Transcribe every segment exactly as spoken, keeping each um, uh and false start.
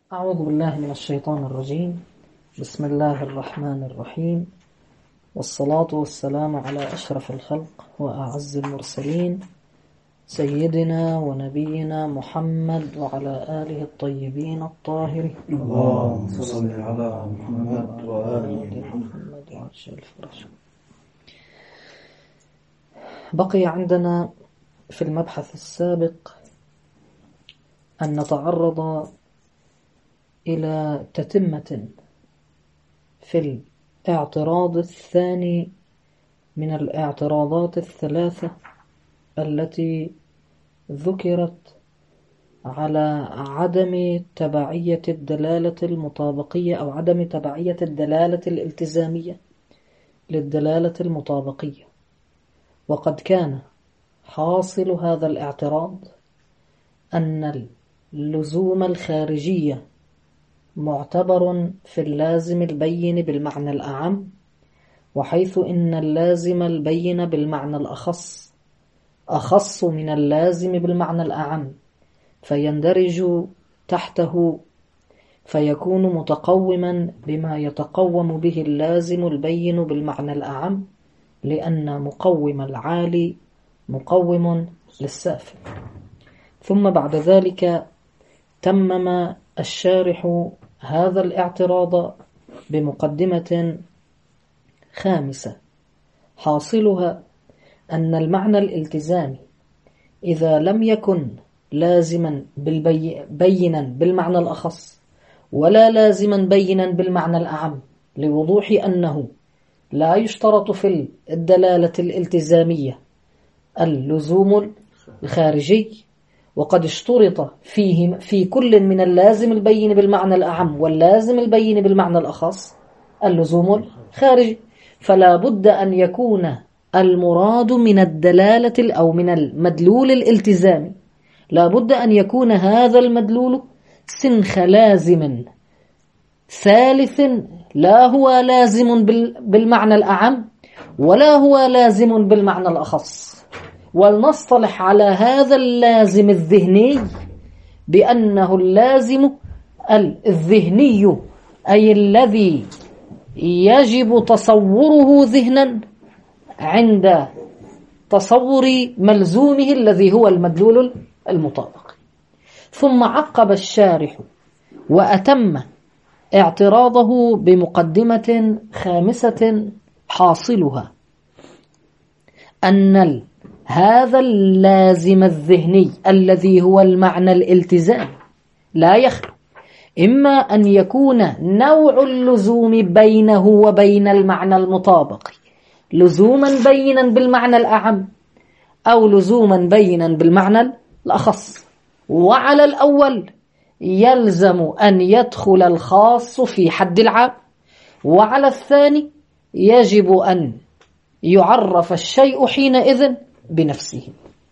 أعوذ بالله من الشيطان الرجيم. بسم الله الرحمن الرحيم، والصلاة والسلام على أشرف الخلق وأعز المرسلين سيدنا ونبينا محمد وعلى آله الطيبين الطاهرين. اللهم صل على محمد وآل محمد. بقي عندنا في المبحث السابق أن نتعرض إلى تتمة في الاعتراض الثاني من الاعتراضات الثلاثة التي ذكرت على عدم تبعية الدلالة المطابقية أو عدم تبعية الدلالة الالتزامية للدلالة المطابقية. وقد كان حاصل هذا الاعتراض أن اللزوم الخارجية معتبر في اللازم البين بالمعنى الأعم، وحيث إن اللازم البين بالمعنى الأخص أخص من اللازم بالمعنى الأعم، فيندرج تحته فيكون متقوما بما يتقوم به اللازم البين بالمعنى الأعم، لأن مقوم العالي مقوم للسافل. ثم بعد ذلك تمم الشارح هذا الاعتراض بمقدمة خامسة حاصلها أن المعنى الالتزامي إذا لم يكن لازما بينا بالمعنى الأخص ولا لازما بينا بالمعنى الأعم، لوضوح أنه لا يشترط في الدلالة الالتزامية اللزوم الخارجي، وقد اشترط فيه في كل من اللازم البين بالمعنى الأعم واللازم البين بالمعنى الأخص اللزوم الخارجي، فلا بد أن يكون المراد من الدلالة أو من المدلول الالتزامي لا بد أن يكون هذا المدلول سنخ لازم ثالث، لا هو لازم بالمعنى الأعم ولا هو لازم بالمعنى الأخص. ولنصطلح على هذا اللازم الذهني بأنه اللازم الذهني، أي الذي يجب تصوره ذهنا عند تصور ملزومه الذي هو المدلول المطابق. ثم عقب الشارح وأتم اعتراضه بمقدمة خامسة حاصلها أن هذا اللازم الذهني الذي هو المعنى الالتزام لا يخلو إما أن يكون نوع اللزوم بينه وبين المعنى المطابق لزوما بينا بالمعنى الأعم أو لزوما بينا بالمعنى الأخص، وعلى الأول يلزم أن يدخل الخاص في حد العام، وعلى الثاني يجب أن يعرف الشيء حينئذ بنفسه.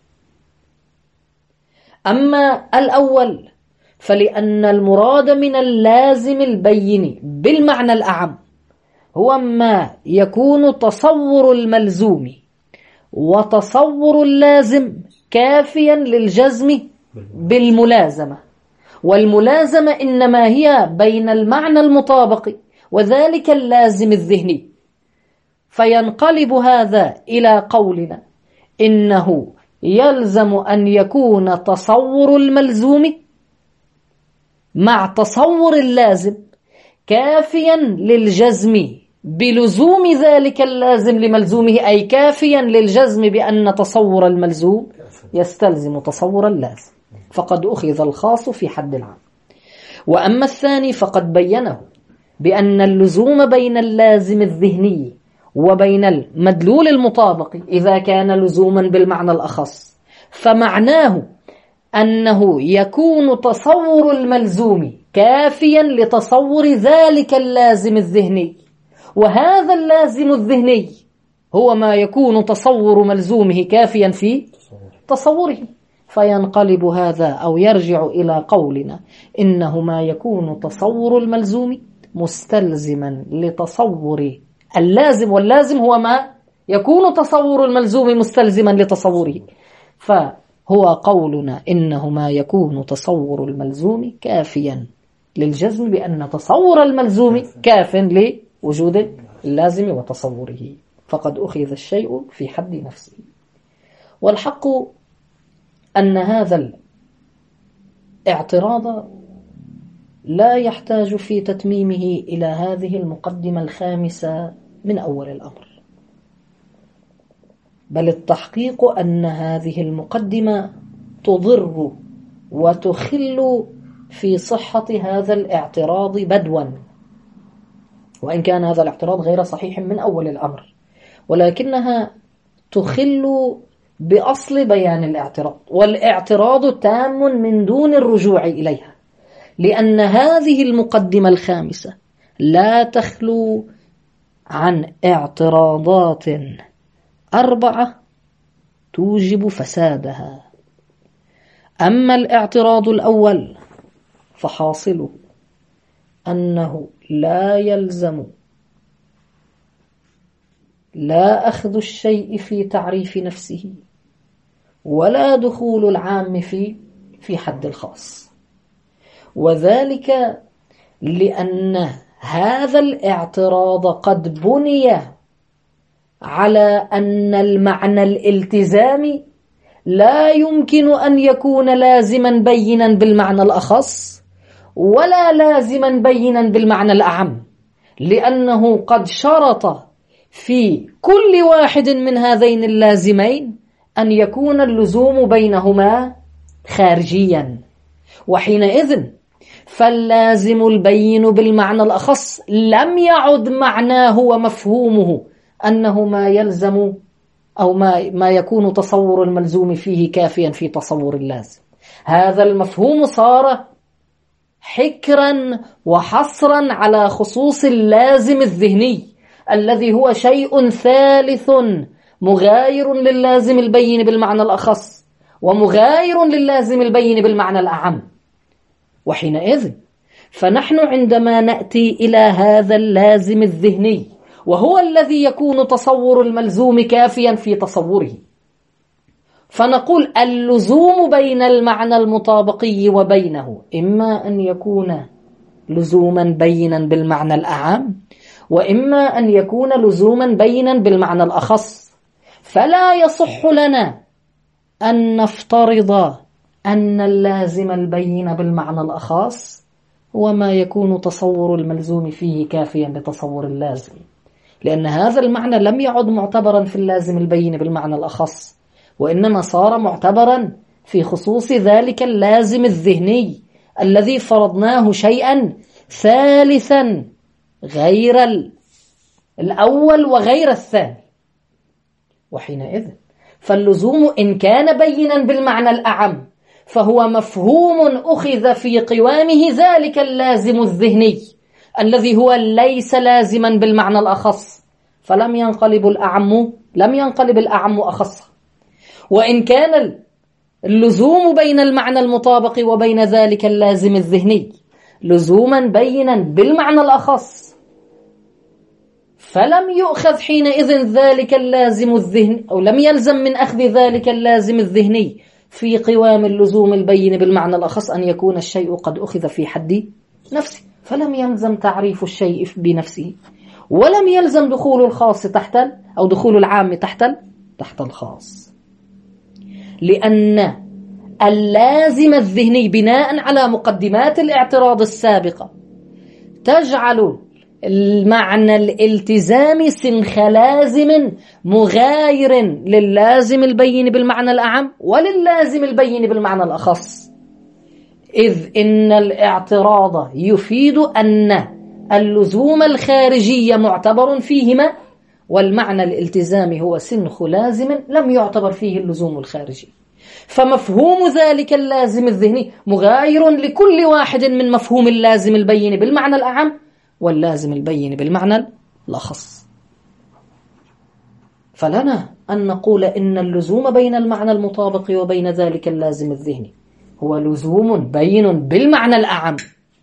أما الأول فلأن المراد من اللازم البين بالمعنى الأعم هو ما يكون تصور الملزوم وتصور اللازم كافيا للجزم بالملازمة، والملازمة إنما هي بين المعنى المطابق وذلك اللازم الذهني. فينقلب هذا إلى قولنا إنه يلزم أن يكون تصور الملزوم مع تصور اللازم كافيا للجزم بلزوم ذلك اللازم لملزومه، أي كافيا للجزم بأن تصور الملزوم يستلزم تصور اللازم، فقد أخذ الخاص في حد العام. وأما الثاني فقد بينه بأن اللزوم بين اللازم الذهني وبين المدلول المطابق إذا كان لزوما بالمعنى الأخص فمعناه أنه يكون تصور الملزوم كافيا لتصور ذلك اللازم الذهني، وهذا اللازم الذهني هو ما يكون تصور ملزومه كافيا في تصوره. فينقلب هذا أو يرجع إلى قولنا إنه ما يكون تصور الملزوم مستلزما لتصور اللازم، واللازم هو ما يكون تصور الملزوم مستلزما لتصوره. فهو قولنا إنه ما يكون تصور الملزوم كافيا للجزم بأن تصور الملزوم كاف لوجود اللازم وتصوره، فقد أخذ الشيء في حد نفسه. والحق أن هذا الاعتراض لا يحتاج في تتميمه إلى هذه المقدمة الخامسة من أول الأمر، بل التحقيق أن هذه المقدمة تضر وتخل في صحة هذا الاعتراض بدوا، وإن كان هذا الاعتراض غير صحيح من أول الأمر، ولكنها تخل بأصل بيان الاعتراض، والاعتراض تام من دون الرجوع إليها، لأن هذه المقدمة الخامسة لا تخلو عن اعتراضات أربعة توجب فسادها. أما الاعتراض الأول فحاصله أنه لا يلزم لا أخذ الشيء في تعريف نفسه ولا دخول العام في في حد الخاص، وذلك لأن هذا الاعتراض قد بني على أن المعنى الالتزامي لا يمكن أن يكون لازما بينا بالمعنى الأخص ولا لازما بينا بالمعنى الأعم، لأنه قد شرط في كل واحد من هذين اللازمين أن يكون اللزوم بينهما خارجيا، وحينئذ فاللازم البين بالمعنى الأخص لم يعد معناه ومفهومه أنه ما يلزم أو ما, ما يكون تصور الملزوم فيه كافيا في تصور اللازم. هذا المفهوم صار حكرا وحصرا على خصوص اللازم الذهني الذي هو شيء ثالث مغاير لللازم البين بالمعنى الأخص ومغاير لللازم البين بالمعنى الأعم. وحينئذ فنحن عندما نأتي إلى هذا اللازم الذهني وهو الذي يكون تصور الملزوم كافيا في تصوره، فنقول اللزوم بين المعنى المطابقي وبينه إما أن يكون لزوما بينا بالمعنى الأعم وإما أن يكون لزوما بينا بالمعنى الأخص، فلا يصح لنا أن نفترض أن اللازم البين بالمعنى الأخص هو ما يكون تصور الملزوم فيه كافيا لتصور اللازم، لأن هذا المعنى لم يعد معتبرا في اللازم البين بالمعنى الأخص، وإنما صار معتبرا في خصوص ذلك اللازم الذهني الذي فرضناه شيئا ثالثا غير الأول وغير الثاني. وحينئذ فاللزوم إن كان بينا بالمعنى الأعم فهو مفهوم أخذ في قوامه ذلك اللازم الذهني الذي هو ليس لازما بالمعنى الأخص، فلم ينقلب الأعم لم ينقلب الأعم أخص. وإن كان اللزوم بين المعنى المطابق وبين ذلك اللازم الذهني لزوما بينا بالمعنى الأخص، فلم يؤخذ حينئذ ذلك اللازم الذهني أو لم يلزم من أخذ ذلك اللازم الذهني في قوام اللزوم البين بالمعنى الأخص أن يكون الشيء قد أخذ في حد نفسه، فلم يلزم تعريف الشيء بنفسه ولم يلزم دخول الخاص تحت أو دخول العام تحت تحت الخاص، لأن اللازم الذهني بناء على مقدمات الاعتراض السابقة تجعل المعنى الالتزامي سنخ لازم مغاير لللازم البين بالمعنى الأعم ولللازم البين بالمعنى الأخص، إذ إن الاعتراض يفيد أن اللزوم الخارجي معتبر فيهما والمعنى الالتزامي هو سنخ لازم لم يعتبر فيه اللزوم الخارجي، فمفهوم ذلك اللازم الذهني مغاير لكل واحد من مفهوم اللازم البين بالمعنى الأعم واللازم البين بالمعنى الأخص. فلنا أن نقول إن اللزوم بين المعنى المطابق وبين ذلك اللازم الذهني هو لزوم بين بالمعنى الأعم،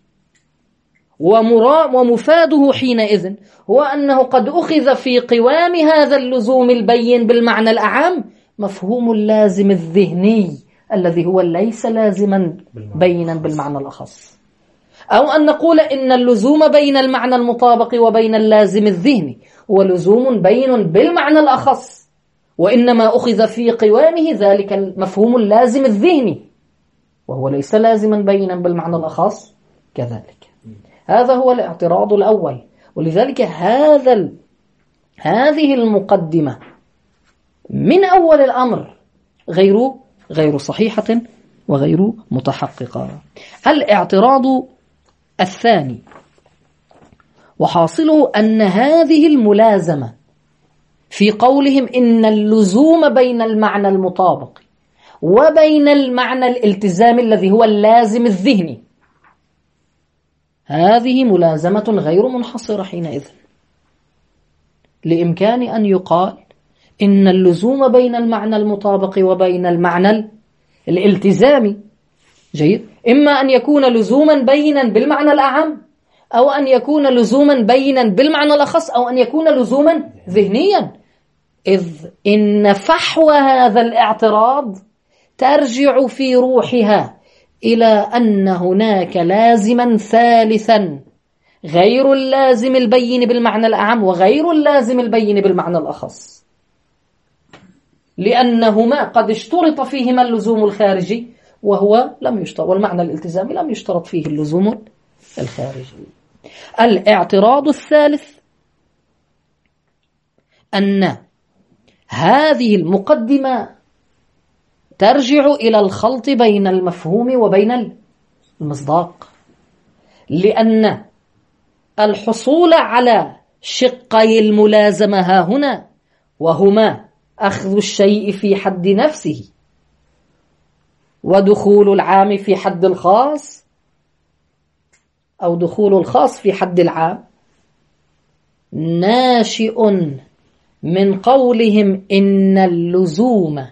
ومفاده حينئذ هو أنه قد أخذ في قوام هذا اللزوم البين بالمعنى الأعم مفهوم اللازم الذهني الذي هو ليس لازما بينا بالمعنى الأخص. أو أن نقول إن اللزوم بين المعنى المطابق وبين اللازم الذهني هو لزوم بين بالمعنى الأخص، وإنما أخذ في قوامه ذلك المفهوم اللازم الذهني وهو ليس لازما بينا بالمعنى الأخص كذلك. هذا هو الاعتراض الأول. ولذلك هذا ال... هذه المقدمة من أول الأمر غير غير صحيحة وغير متحققة. الاعتراض الثاني وحاصله أن هذه الملازمة في قولهم إن اللزوم بين المعنى المطابق وبين المعنى الالتزامي الذي هو اللازم الذهني، هذه ملازمة غير منحصرة حينئذ، لإمكان أن يقال إن اللزوم بين المعنى المطابق وبين المعنى الالتزامي جيد، إما أن يكون لزوما بينا بالمعنى الأعم، أو أن يكون لزوما بينا بالمعنى الأخص، أو أن يكون لزوما ذهنيا، إذ إن فحوى هذا الاعتراض ترجع في روحها إلى أن هناك لازما ثالثا غير اللازم البين بالمعنى الأعم وغير اللازم البين بالمعنى الأخص، لأنهما قد اشترط فيهما اللزوم الخارجي وهو لم يشترط، والمعنى الالتزامي لم يشترط فيه اللزوم الخارجي. الاعتراض الثالث أن هذه المقدمة ترجع إلى الخلط بين المفهوم وبين المصداق، لأن الحصول على شقي الملازمة ها هنا وهما أخذ الشيء في حد نفسه ودخول العام في حد الخاص، أو دخول الخاص في حد العام، ناشئ من قولهم إن اللزوم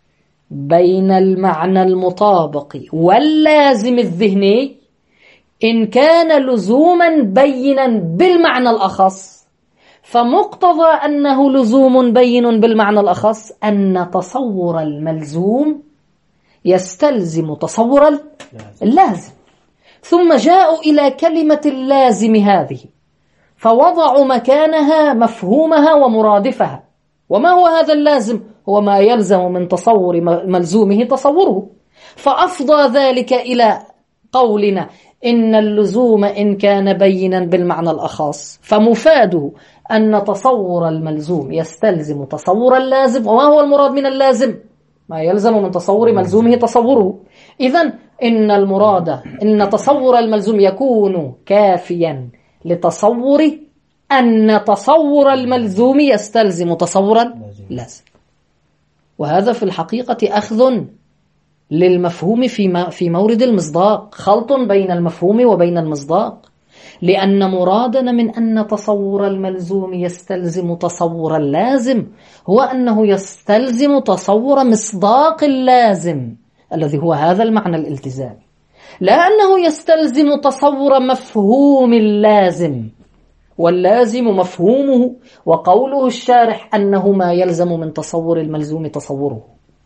بين المعنى المطابق واللازم الذهني إن كان لزوما بينا بالمعنى الأخص، فمقتضى أنه لزوم بين بالمعنى الأخص أن تصور الملزوم يستلزم تصور اللازم. ثم جاءوا إلى كلمة اللازم هذه فوضعوا مكانها مفهومها ومرادفها. وما هو هذا اللازم؟ هو ما يلزم من تصور ملزومه تصوره، فأفضى ذلك إلى قولنا إن اللزوم إن كان بينا بالمعنى الأخص فمفاده أن تصور الملزوم يستلزم تصور اللازم. وما هو المراد من اللازم؟ ما يلزم من تصور ملزومه تصوره. إذن إن المراد إن تصور الملزوم يكون كافيا لتصور أن تصور الملزوم يستلزم تصورا لازم. وهذا في الحقيقة أخذ للمفهوم في في مورد المصداق، خلط بين المفهوم وبين المصداق، لأن مرادنا من أن تصور الملزوم يستلزم تصور اللازم هو أنه يستلزم تصور مصداق اللازم الذي هو هذا المعنى الالتزامي، لا أنه يستلزم تصور مفهوم اللازم، واللازم مفهومه، وقوله الشارح أنه ما يلزم من تصور الملزوم تصوره.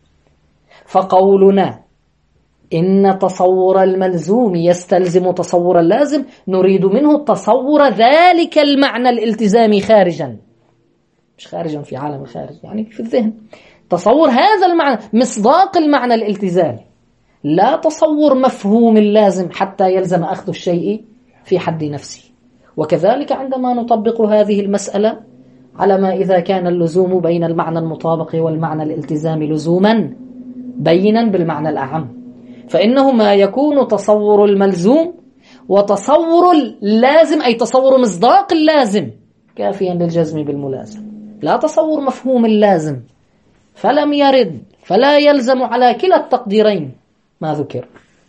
فقولنا إن تصور الملزوم يستلزم تصور اللازم نريد منه تصور ذلك المعنى الالتزامي خارجا، مش خارجا في عالم الخارج، يعني في الذهن، تصور هذا المعنى مصداق المعنى الالتزامي، لا تصور مفهوم اللازم حتى يلزم أخذ الشيء في حد نفسه. وكذلك عندما نطبق هذه المسألة على ما إذا كان اللزوم بين المعنى المطابق والمعنى الالتزامي لزوما بينا بالمعنى الأعم، فإنه ما يكون تصور الملزوم وتصور اللازم أي تصور مصداق اللازم كافيا للجزم بالملازم، لا تصور مفهوم اللازم، فلم يرد، فلا يلزم على كلا التقديرين ما ذكر.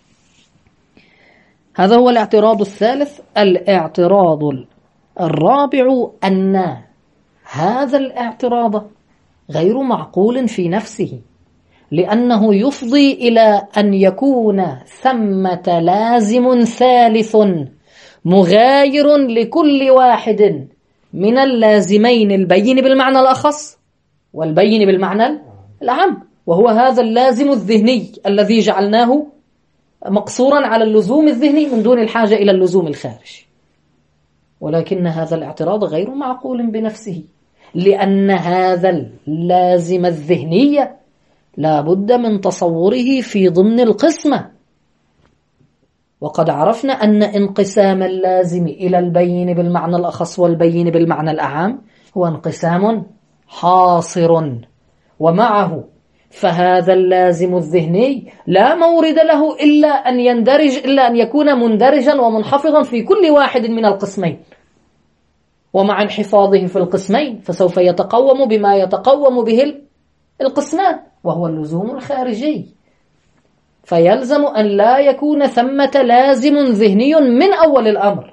هذا هو الاعتراض الثالث. الاعتراض الرابع أن هذا الاعتراض غير معقول في نفسه، لأنه يفضي إلى أن يكون ثمة لازم ثالث مغاير لكل واحد من اللازمين البين بالمعنى الأخص والبين بالمعنى الأعم، وهو هذا اللازم الذهني الذي جعلناه مقصورا على اللزوم الذهني من دون الحاجة إلى اللزوم الخارجي. ولكن هذا الاعتراض غير معقول بنفسه، لأن هذا اللازم الذهني لا بد من تصوره في ضمن القسمة. وقد عرفنا أن انقسام اللازم إلى البين بالمعنى الأخص والبين بالمعنى الأعام هو انقسام حاصر، ومعه فهذا اللازم الذهني لا مورد له إلا أن يندرج إلا أن يكون مندرجا ومنحفظا في كل واحد من القسمين، ومع انحفاظه في القسمين فسوف يتقوم بما يتقوم به القسمان وهو اللزوم الخارجي. فيلزم أن لا يكون ثمة لازم ذهني من أول الأمر،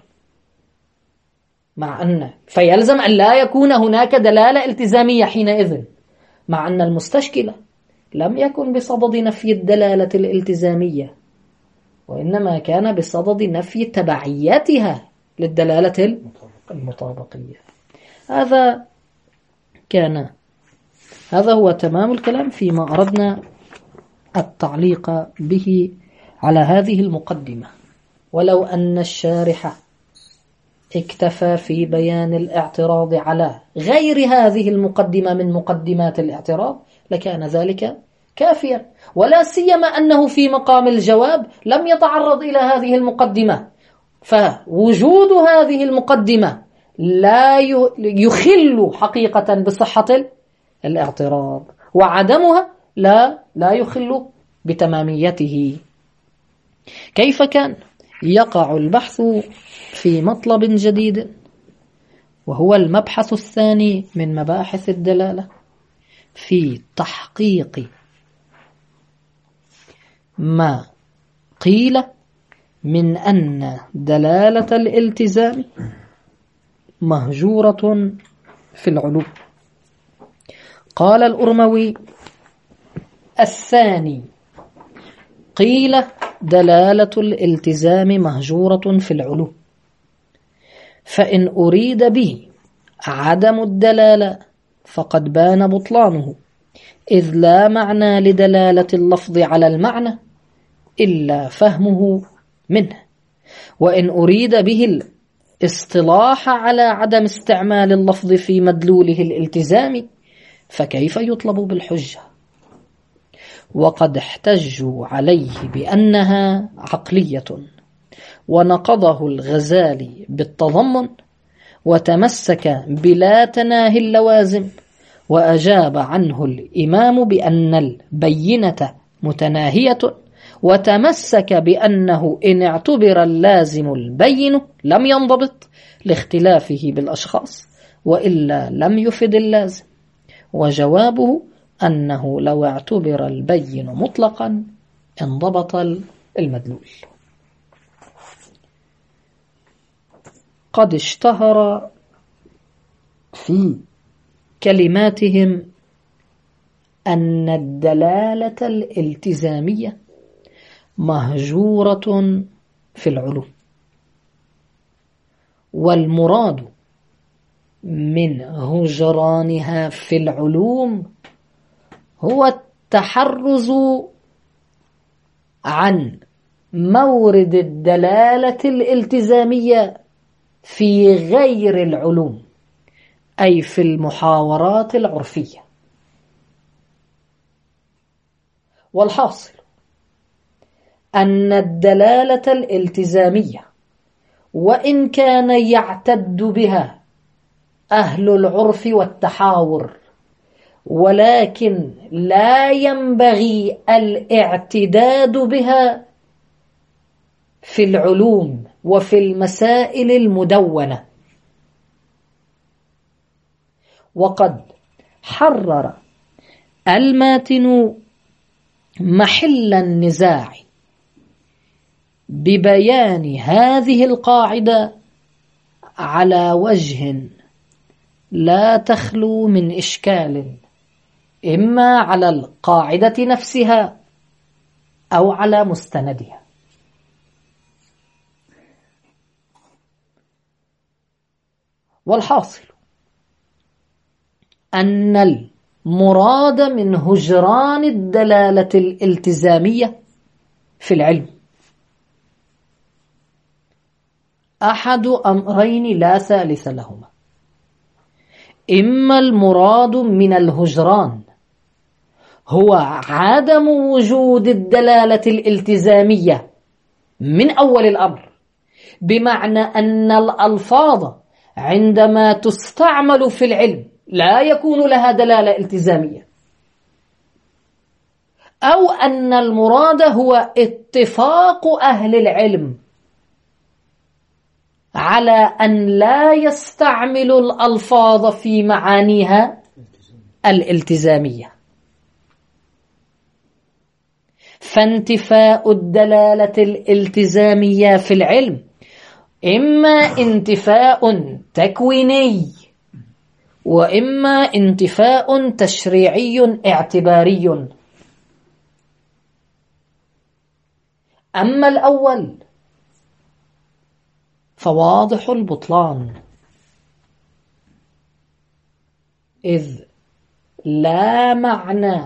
مع أن فيلزم أن لا يكون هناك دلالة التزامية حينئذ، مع أن المستشكلة لم يكن بصدد نفي الدلالة الالتزامية، وإنما كان بصدد نفي تبعيتها للدلالة المطابقية. هذا كان هذا هو تمام الكلام فيما أردنا التعليق به على هذه المقدمة. ولو أن الشارح اكتفى في بيان الاعتراض على غير هذه المقدمة من مقدمات الاعتراض لكان ذلك كافيا، ولا سيما أنه في مقام الجواب لم يتعرض إلى هذه المقدمة، فوجود هذه المقدمة لا يخل حقيقة بصحة الاعتراض، وعدمها لا لا يخل بتماميته. كيف كان يقع البحث في مطلب جديد، وهو المبحث الثاني من مباحث الدلالة في تحقيق ما قيل من أن دلالة الالتزام مهجورة في العلوم. قال الأرموي: الثاني قيل دلالة الالتزام مهجورة في العلوم، فإن أريد به عدم الدلالة فقد بان بطلانه، إذ لا معنى لدلالة اللفظ على المعنى إلا فهمه منه. وإن أريد به الاصطلاح على عدم استعمال اللفظ في مدلوله الالتزامي فكيف يطلب بالحجة؟ وقد احتجوا عليه بأنها عقلية، ونقضه الغزالي بالتضمن، وتمسك بلا تناهي اللوازم، وأجاب عنه الإمام بأن البينة متناهية، وتمسك بأنه إن اعتبر اللازم البين لم ينضبط لاختلافه بالأشخاص، وإلا لم يفد اللازم. وجوابه أنه لو اعتبر البين مطلقا انضبط المدلول. قد اشتهر في كلماتهم أن الدلالة الالتزامية مهجورة في العلوم، والمراد من هجرانها في العلوم هو التحرز عن مورد الدلالة الالتزامية في غير العلوم، أي في المحاورات العرفية. والحاصل أن الدلالة الالتزامية وإن كان يعتد بها أهل العرف والتحاور، ولكن لا ينبغي الاعتداد بها في العلوم وفي المسائل المدونة. وقد حرر الماتن محل النزاع ببيان هذه القاعدة على وجه لا تخلو من إشكال، إما على القاعدة نفسها أو على مستندها. والحاصل أن المراد من هجران الدلالة الالتزامية في العلم أحد أمرين لا ثالث لهما: إما المراد من الهجران هو عدم وجود الدلالة الالتزامية من أول الأمر، بمعنى أن الألفاظ عندما تستعمل في العلم لا يكون لها دلالة التزامية، أو أن المراد هو اتفاق أهل العلم على أن لا يستعملوا الألفاظ في معانيها الالتزامية. فانتفاء الدلالة الالتزامية في العلم إما انتفاء تكويني وإما انتفاء تشريعي اعتباري. أما الأول فواضح البطلان، إذ لا معنى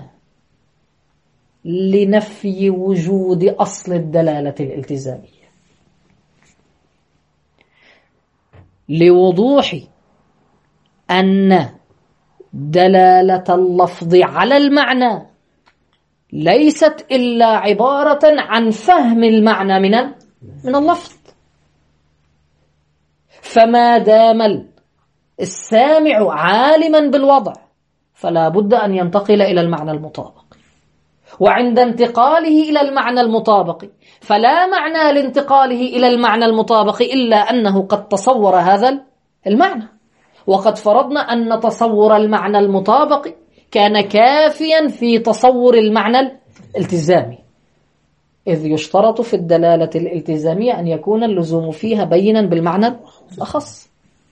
لنفي وجود أصل الدلالة الالتزامية، لوضوح أن دلالة اللفظ على المعنى ليست إلا عبارة عن فهم المعنى من من اللفظ. فما دام السامع عالما بالوضع فلا بد أن ينتقل إلى المعنى المطابق، وعند انتقاله إلى المعنى المطابق فلا معنى لانتقاله إلى المعنى المطابق إلا أنه قد تصور هذا المعنى، وقد فرضنا أن تصور المعنى المطابق كان كافيا في تصور المعنى الالتزامي، إذ يشترط في الدلالة الالتزامية أن يكون اللزوم فيها بينا بالمعنى الأخص.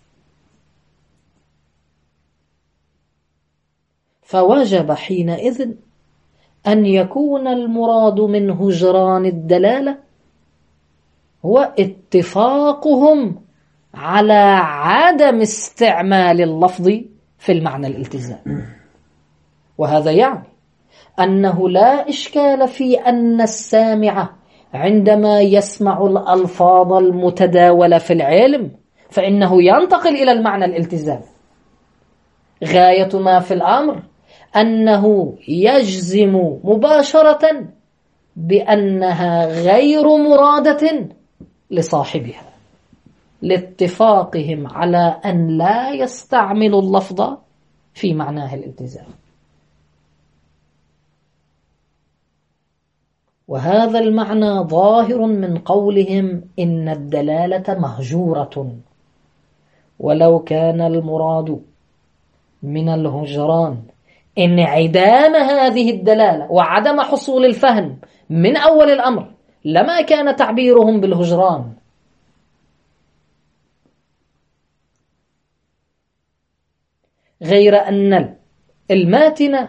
فوجب حينئذ أن يكون المراد من هجران الدلالة هو اتفاقهم على عدم استعمال اللفظ في المعنى الالتزامي. وهذا يعني أنه لا إشكال في أن السامع عندما يسمع الألفاظ المتداولة في العلم فإنه ينتقل إلى المعنى الالتزامي. غاية ما في الأمر أنه يجزم مباشرة بأنها غير مرادة لصاحبها، لاتفاقهم على أن لا يستعمل اللفظ في معناه الالتزام. وهذا المعنى ظاهر من قولهم إن الدلالة مهجورة، ولو كان المراد من الهجران انعدام هذه الدلالة وعدم حصول الفهم من أول الأمر لما كان تعبيرهم بالهجران. غير أن الماتن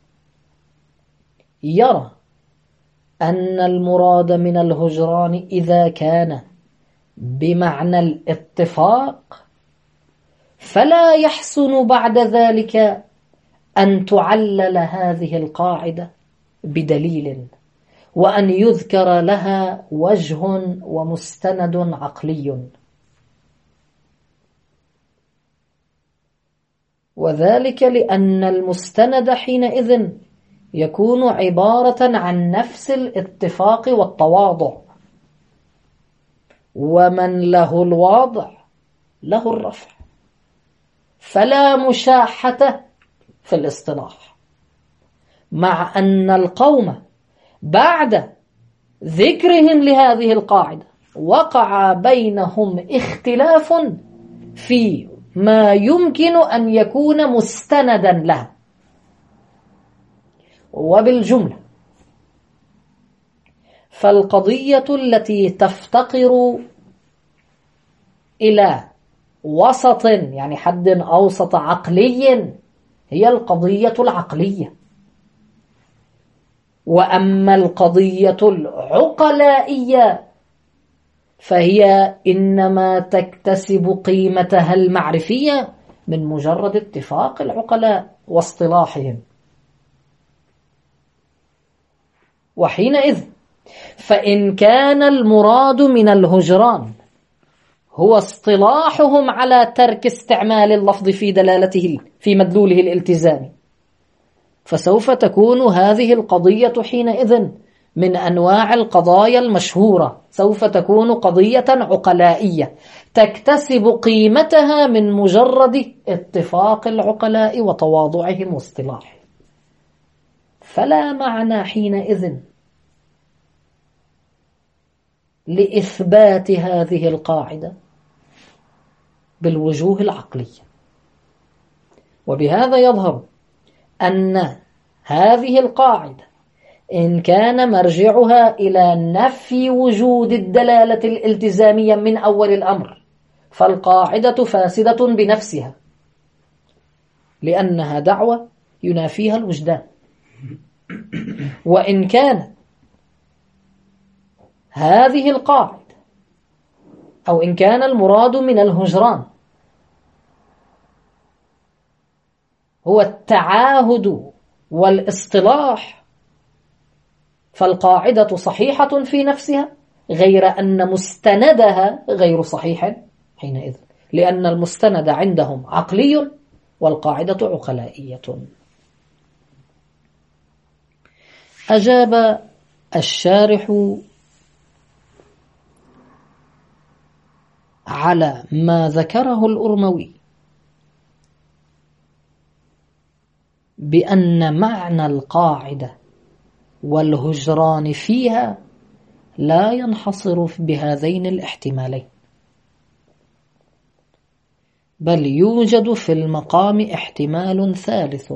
يرى أن المراد من الهجران إذا كان بمعنى الاتفاق فلا يحسن بعد ذلك أن تعلل هذه القاعدة بدليل، وأن يذكر لها وجه ومستند عقلي، وذلك لأن المستند حينئذ يكون عبارة عن نفس الاتفاق والتواضع، ومن له الواضع له الرفع، فلا مشاحة في الاصطلاح. مع أن القوم بعد ذكرهم لهذه القاعدة وقع بينهم اختلاف في ما يمكن أن يكون مستندا له. وبالجملة فالقضية التي تفتقر إلى وسط، يعني حد أوسط عقلي، هي القضية العقلية. وأما القضية العقلائية فهي إنما تكتسب قيمتها المعرفية من مجرد اتفاق العقلاء واصطلاحهم. وحينئذ فإن كان المراد من الهجران هو اصطلاحهم على ترك استعمال اللفظ في دلالته في مدلوله الالتزامي، فسوف تكون هذه القضية حينئذ من أنواع القضايا المشهورة، سوف تكون قضية عقلائية تكتسب قيمتها من مجرد اتفاق العقلاء وتواضعهم واصطلاحهم. فلا معنى حينئذ لإثبات هذه القاعدة بالوجوه العقلية. وبهذا يظهر أن هذه القاعدة إن كان مرجعها إلى نفي وجود الدلالة الالتزامية من أول الأمر، فالقاعدة فاسدة بنفسها، لأنها دعوة ينافيها الوجدان. وإن كانت هذه القاعدة أو إن كان المراد من الهجران هو التعاهد والاصطلاح، فالقاعدة صحيحة في نفسها، غير أن مستندها غير صحيح حينئذ، لأن المستند عندهم عقلي والقاعدة عقلائية. أجاب الشارح على ما ذكره الأرموي بأن معنى القاعدة والهجران فيها لا ينحصر بهذين الاحتمالين، بل يوجد في المقام احتمال ثالث،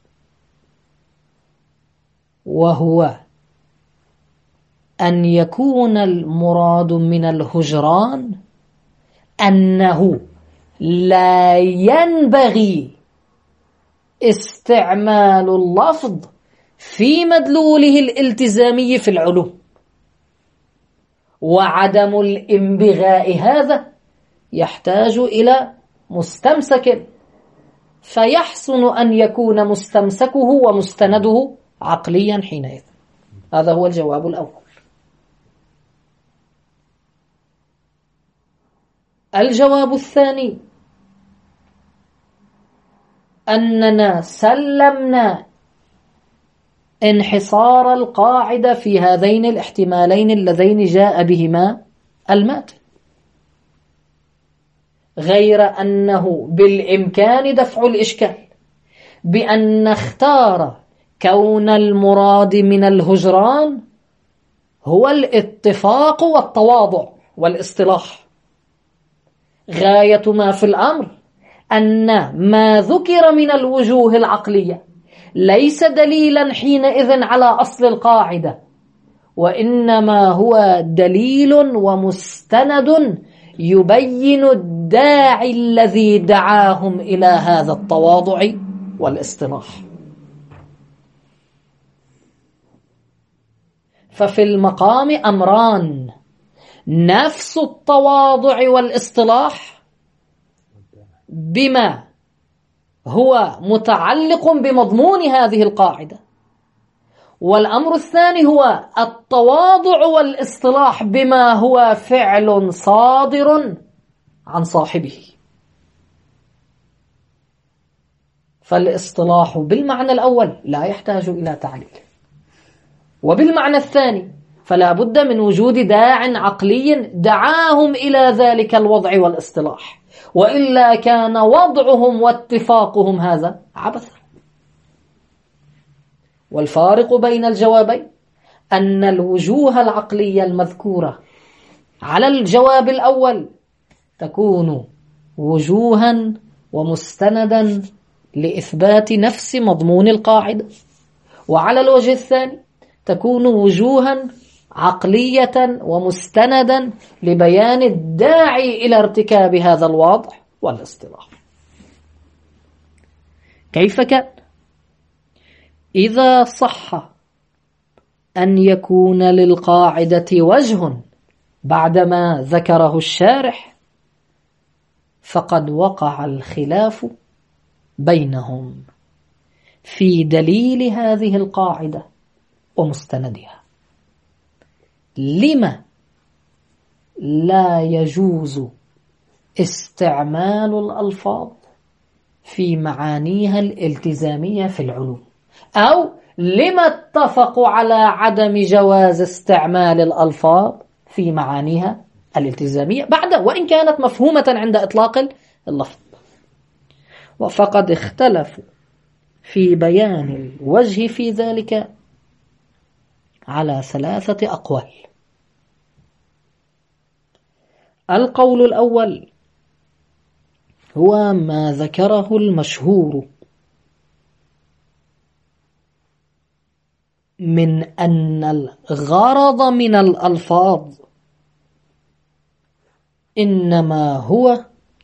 وهو أن يكون المراد من الهجران أنه لا ينبغي استعمال اللفظ في مدلوله الالتزامي في العلوم، وعدم الانبغاء هذا يحتاج إلى مستمسك، فيحسن أن يكون مستمسكه ومستنده عقليا حينئذ. هذا هو الجواب الأول. الجواب الثاني أننا سلمنا انحصار القاعدة في هذين الاحتمالين اللذين جاء بهما الماتن، غير أنه بالإمكان دفع الإشكال بأن نختار كون المراد من الهجران هو الاتفاق والتواضع والاصطلاح. غاية ما في الأمر أن ما ذكر من الوجوه العقلية ليس دليلا حينئذ على أصل القاعدة، وإنما هو دليل ومستند يبين الداعي الذي دعاهم إلى هذا التواضع والاصطلاح. ففي المقام أمران: نفس التواضع والاصطلاح بما هو متعلق بمضمون هذه القاعدة، والأمر الثاني هو التواضع والاصطلاح بما هو فعل صادر عن صاحبه. فالاصطلاح بالمعنى الأول لا يحتاج إلى تعليل، وبالمعنى الثاني فلا بد من وجود داع عقلي دعاهم إلى ذلك الوضع والاصطلاح، وإلا كان وضعهم واتفاقهم هذا عبثا. والفارق بين الجوابين أن الوجوه العقلية المذكورة على الجواب الأول تكون وجوها ومستندا لإثبات نفس مضمون القاعدة، وعلى الوجه الثاني تكون وجوها عقلية ومستندا لبيان الداعي إلى ارتكاب هذا الوضع والاصطلاح. كيف كان؟ إذا صح أن يكون للقاعدة وجه بعدما ذكره الشارح، فقد وقع الخلاف بينهم في دليل هذه القاعدة ومستندها. لما لا يجوز استعمال الألفاظ في معانيها الالتزامية في العلوم، أو لما اتفقوا على عدم جواز استعمال الألفاظ في معانيها الالتزامية بعد وإن كانت مفهومة عند إطلاق اللفظ. وفقد اختلفوا في بيان الوجه في ذلك على ثلاثة أقوال. القول الأول هو ما ذكره المشهور من أن الغرض من الألفاظ إنما هو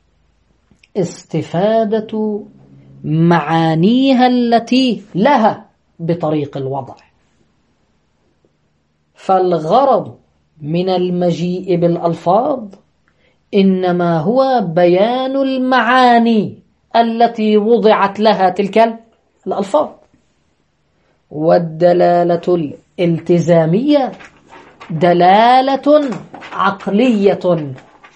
استفادة معانيها التي لها بطريق الوضع، فالغرض من المجيء بالألفاظ إنما هو بيان المعاني التي وضعت لها تلك الألفاظ. والدلالة الالتزامية دلالة عقلية،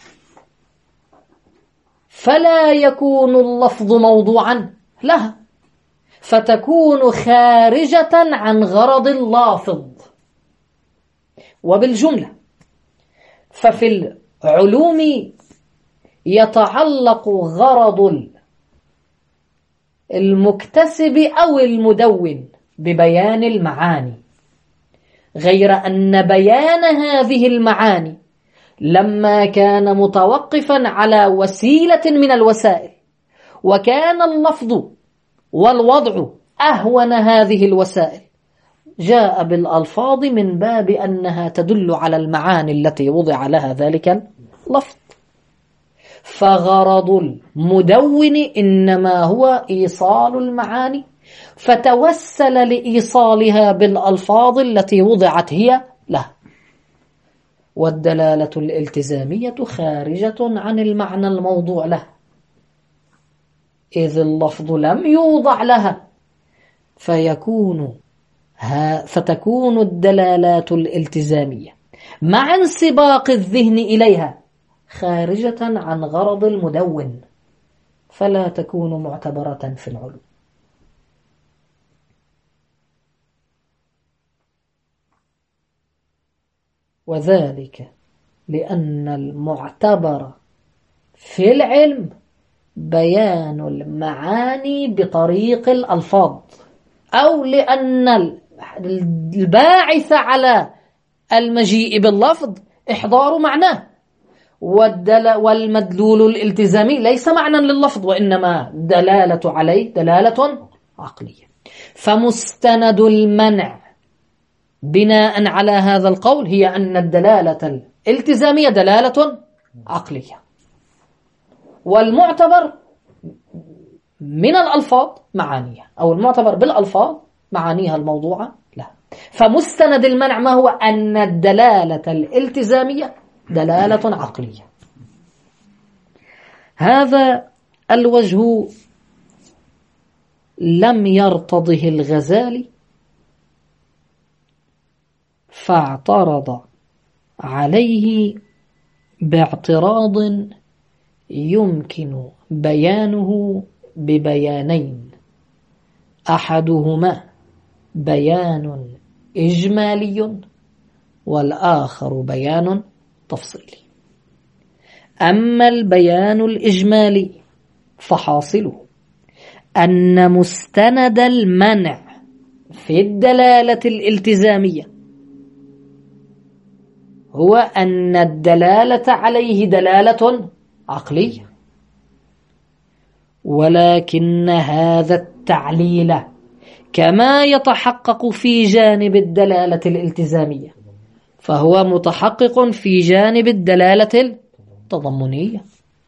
فلا يكون اللفظ موضوعا لها، فتكون خارجة عن غرض اللافظ. وبالجملة ففي العلوم يتعلق غرض المكتسب أو المدون ببيان المعاني، غير أن بيان هذه المعاني لما كان متوقفا على وسيلة من الوسائل، وكان اللفظ والوضع أهون هذه الوسائل، جاء بالألفاظ من باب أنها تدل على المعاني التي وضع لها ذلك اللفظ. فغرض المدون إنما هو إيصال المعاني، فتوسل لإيصالها بالألفاظ التي وضعت هي له. والدلالة الالتزامية خارجة عن المعنى الموضوع له، إذ اللفظ لم يوضع لها، فيكون فتكون الدلالات الالتزامية مع انسباق الذهن إليها خارجة عن غرض المدون، فلا تكون معتبرة في العلوم. وذلك لأن المعتبر في العلم بيان المعاني بطريق الألفاظ، أو لأن الباعث على المجيء باللفظ إحضار معناه، والمدلول الالتزامي ليس معنى لللفظ، وإنما دلالة عليه دلالة عقلية. فمستند المنع بناء على هذا القول هي أن الدلالة الالتزامية دلالة عقلية، والمعتبر من الألفاظ معانيها، أو المعتبر بالألفاظ معانيها الموضوعة لا. فمستند المنع ما هو؟ أن الدلالة الالتزامية دلالة عقلية. هذا الوجه لم يرتضه الغزالي، فاعترض عليه باعتراض يمكن بيانه ببيانين، أحدهما بيان إجمالي والآخر بيان تفصيلي. أما البيان الإجمالي فحاصله أن مستند المنع في الدلالة الالتزامية هو أن الدلالة عليه دلالة عقلية، ولكن هذا التعليل كما يتحقق في جانب الدلالة الالتزامية فهو متحقق في جانب الدلالة التضمنية،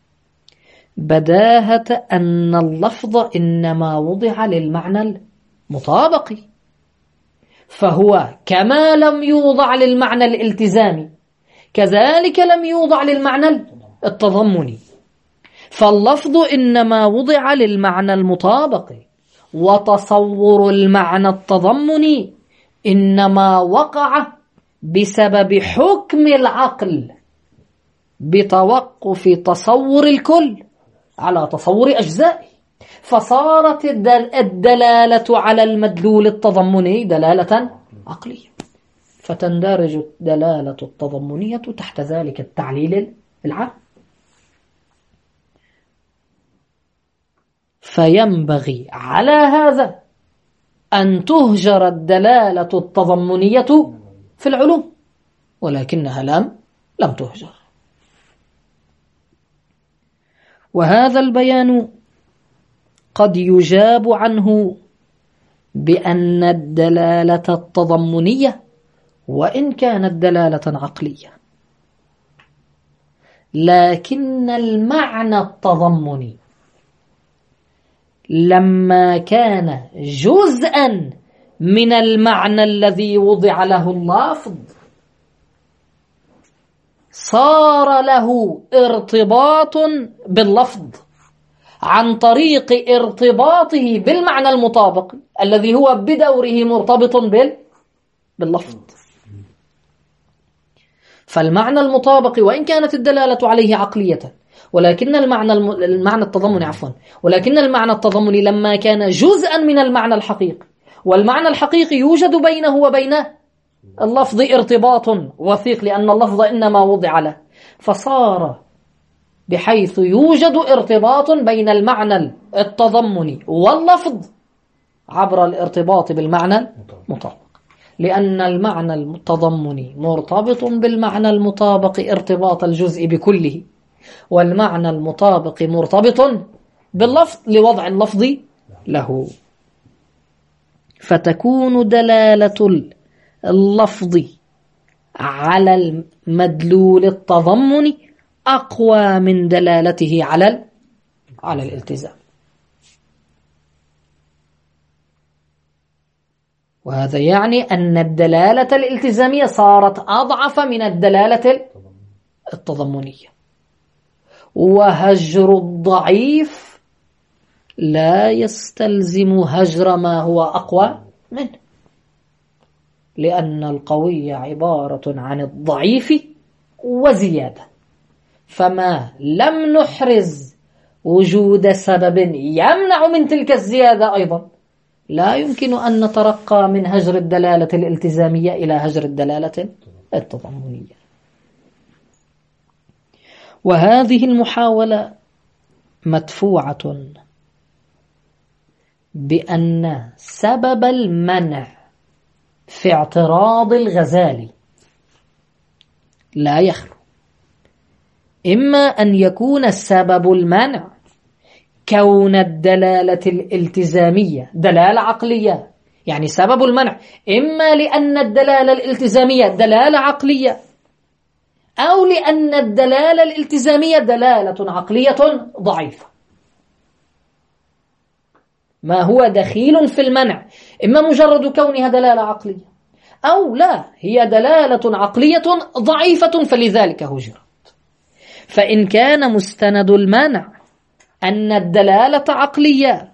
بداهة أن اللفظ إنما وضع للمعنى المطابق، فهو كما لم يوضع للمعنى الالتزامي كذلك لم يوضع للمعنى التضمني، فاللفظ إنما وضع للمعنى المطابق، وتصور المعنى التضمني إنما وقع بسبب حكم العقل بتوقف تصور الكل على تصور أجزائه، فصارت الدلالة على المدلول التضمني دلالة عقلية، فتندرج الدلالة التضمنية تحت ذلك التعليل العام. فينبغي على هذا أن تهجر الدلالة التضمنية في العلوم، ولكنها لم لم تهجر. وهذا البيان قد يجاب عنه بأن الدلالة التضمنية وإن كانت دلالة عقلية، لكن المعنى التضمني لما كان جزءا من المعنى الذي وضع له اللفظ صار له ارتباط باللفظ عن طريق ارتباطه بالمعنى المطابق الذي هو بدوره مرتبط باللفظ. فالمعنى المطابق وإن كانت الدلالة عليه عقلية، ولكن المعنى الم... المعنى التضمني عفوا ولكن المعنى التضمني لما كان جزءا من المعنى الحقيقي، والمعنى الحقيقي يوجد بينه وبين اللفظ ارتباط وثيق لأن اللفظ إنما وضع له، فصار بحيث يوجد ارتباط بين المعنى التضمني واللفظ عبر الارتباط بالمعنى المطابق، لأن المعنى التضمني مرتبط بالمعنى المطابق ارتباط الجزء بكله، والمعنى المطابق مرتبط باللفظ لوضع اللفظ له، فتكون دلالة اللفظ على المدلول التضمني أقوى من دلالته على على الالتزام. وهذا يعني أن الدلالة الالتزامية صارت أضعف من الدلالة التضمنية، وهجر الضعيف لا يستلزم هجر ما هو أقوى منه، لأن القوي عبارة عن الضعيف وزيادة، فما لم نحرز وجود سبب يمنع من تلك الزيادة أيضا لا يمكن أن نترقى من هجر الدلالة الالتزامية إلى هجر الدلالة التضمنية. وهذه المحاولة مدفوعة بأن سبب المنع في اعتراض الغزالي لا يخلو إما أن يكون سبب المنع كون الدلالة الالتزامية دلالة عقلية، يعني سبب المنع إما لأن الدلالة الالتزامية دلالة عقلية، أو لأن الدلالة الالتزامية دلالة عقلية ضعيفة. ما هو دخيل في المنع إما مجرد كونها دلالة عقلية، أو لا هي دلالة عقلية ضعيفة فلذلك هجرت. فإن كان مستند المنع أن الدلالة عقلية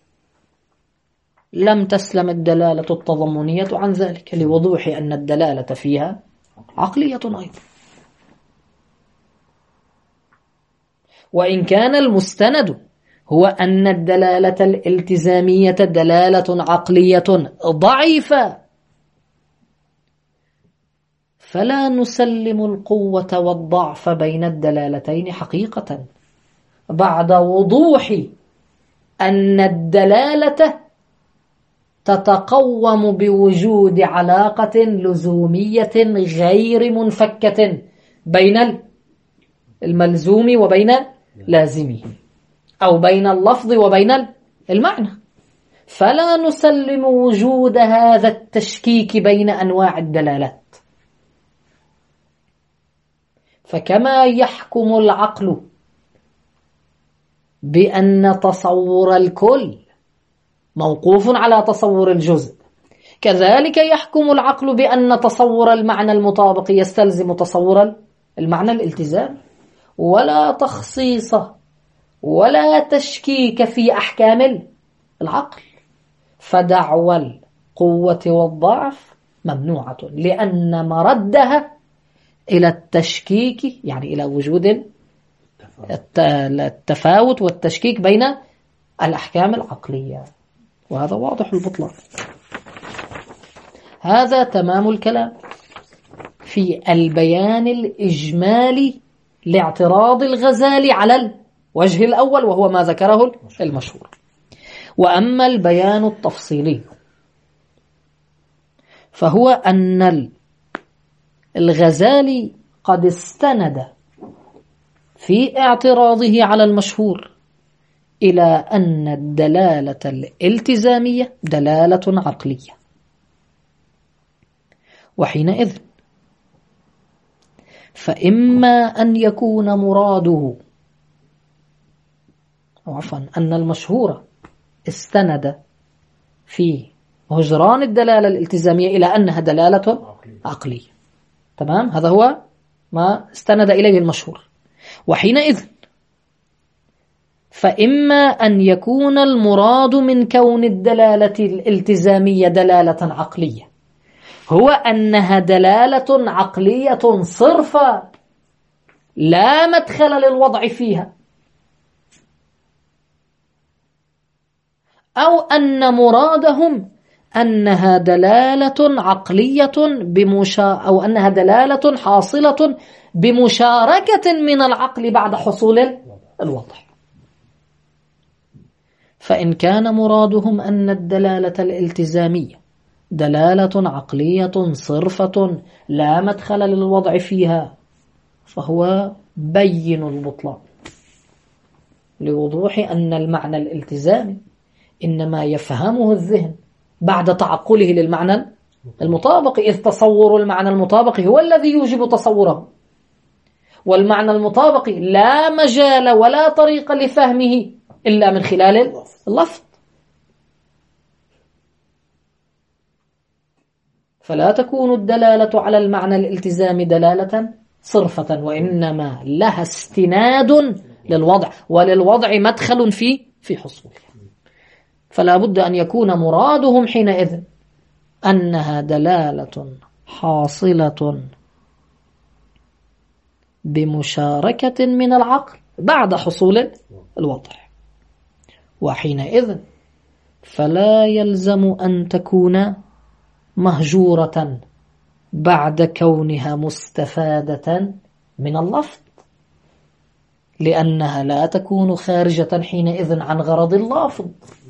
لم تسلم الدلالة التضمنية عن ذلك لوضوح أن الدلالة فيها عقلية أيضا. وإن كان المستند هو أن الدلالة الالتزامية دلالة عقلية ضعيفة فلا نسلم القوة والضعف بين الدلالتين حقيقة بعد وضوح أن الدلالة تتقوم بوجود علاقة لزومية غير منفكة بين الملزوم وبين لازمه، أو بين اللفظ وبين المعنى، فلا نسلم وجود هذا التشكيك بين أنواع الدلالات. فكما يحكم العقل بأن تصور الكل موقوف على تصور الجزء، كذلك يحكم العقل بأن تصور المعنى المطابق يستلزم تصور المعنى الالتزام، ولا تخصيص ولا تشكيك في أحكام العقل. فدعوى القوة والضعف ممنوعة لأن مردها إلى التشكيك، يعني إلى وجود التفاوت والتشكيك بين الأحكام العقلية، وهذا واضح البطلان. هذا تمام الكلام في البيان الإجمالي لاعتراض الغزالي على الوجه الأول، وهو ما ذكره المشهور. وأما البيان التفصيلي فهو أن الغزالي قد استند في اعتراضه على المشهور إلى أن الدلالة الالتزامية دلالة عقلية، وحينئذ فإما أن يكون مراده، أو عفوا أن المشهور استند في هجران الدلالة الالتزامية إلى أنها دلالة عقلية. تمام، هذا هو ما استند إليه المشهور. وحينئذ فإما أن يكون المراد من كون الدلالة الالتزامية دلالة عقلية هو أنها دلالة عقلية صرفة لا مدخل للوضع فيها، أو أن مرادهم أنها دلالة عقلية بمشا أو أنها دلالة حاصلة بمشاركة من العقل بعد حصول الوضع. فإن كان مرادهم أن الدلالة الالتزامية دلالة عقلية صرفة لا مدخل للوضع فيها فهو بين البطلان، لوضوح أن المعنى الالتزامي إنما يفهمه الذهن بعد تعقله للمعنى المطابق، إذ تصور المعنى المطابق هو الذي يوجب تصوره، والمعنى المطابق لا مجال ولا طريق لفهمه إلا من خلال اللفظ. فلا تكون الدلالة على المعنى الالتزام دلالة صرفة، وإنما لها استناد للوضع، وللوضع مدخل في في حصوله. فلا بد أن يكون مرادهم حينئذ أنها دلالة حاصلة بمشاركة من العقل بعد حصول الوضع، وحينئذ فلا يلزم أن تكون مهجورة بعد كونها مستفادة من اللفظ، لأنها لا تكون خارجة حينئذ عن غرض اللافظ.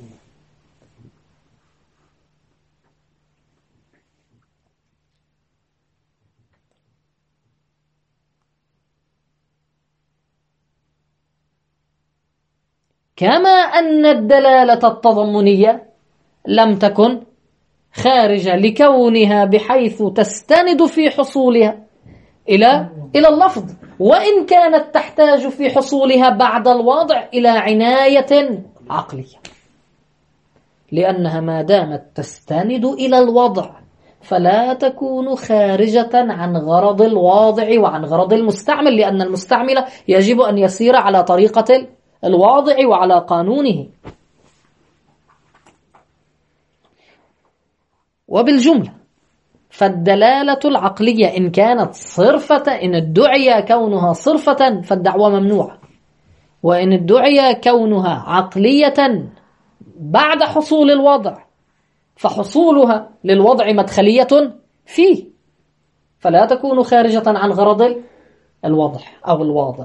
كما أن الدلالة التضمنية لم تكن خارجة لكونها بحيث تستند في حصولها إلى إلى اللفظ، وإن كانت تحتاج في حصولها بعد الوضع إلى عناية عقلية، لأنها ما دامت تستند إلى الوضع فلا تكون خارجة عن غرض الواضع وعن غرض المستعمل، لأن المستعمل يجب أن يسير على طريقة الواضع وعلى قانونه. وبالجملة فالدلالة العقلية إن كانت صرفة، إن ادعي كونها صرفة فالدعوة ممنوعة، وإن ادعي كونها عقلية بعد حصول الوضع فحصولها للوضع مدخلية فيه، فلا تكون خارجة عن غرض الوضع أو الواضع.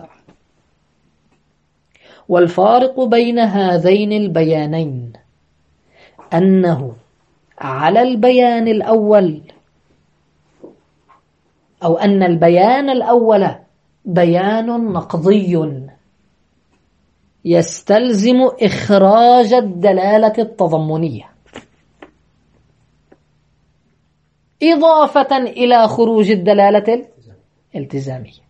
والفارق بين هذين البيانين أنه على البيان الأول، أو أن البيان الأول بيان نقضي يستلزم إخراج الدلالة التضمنية إضافة إلى خروج الدلالة الالتزامية،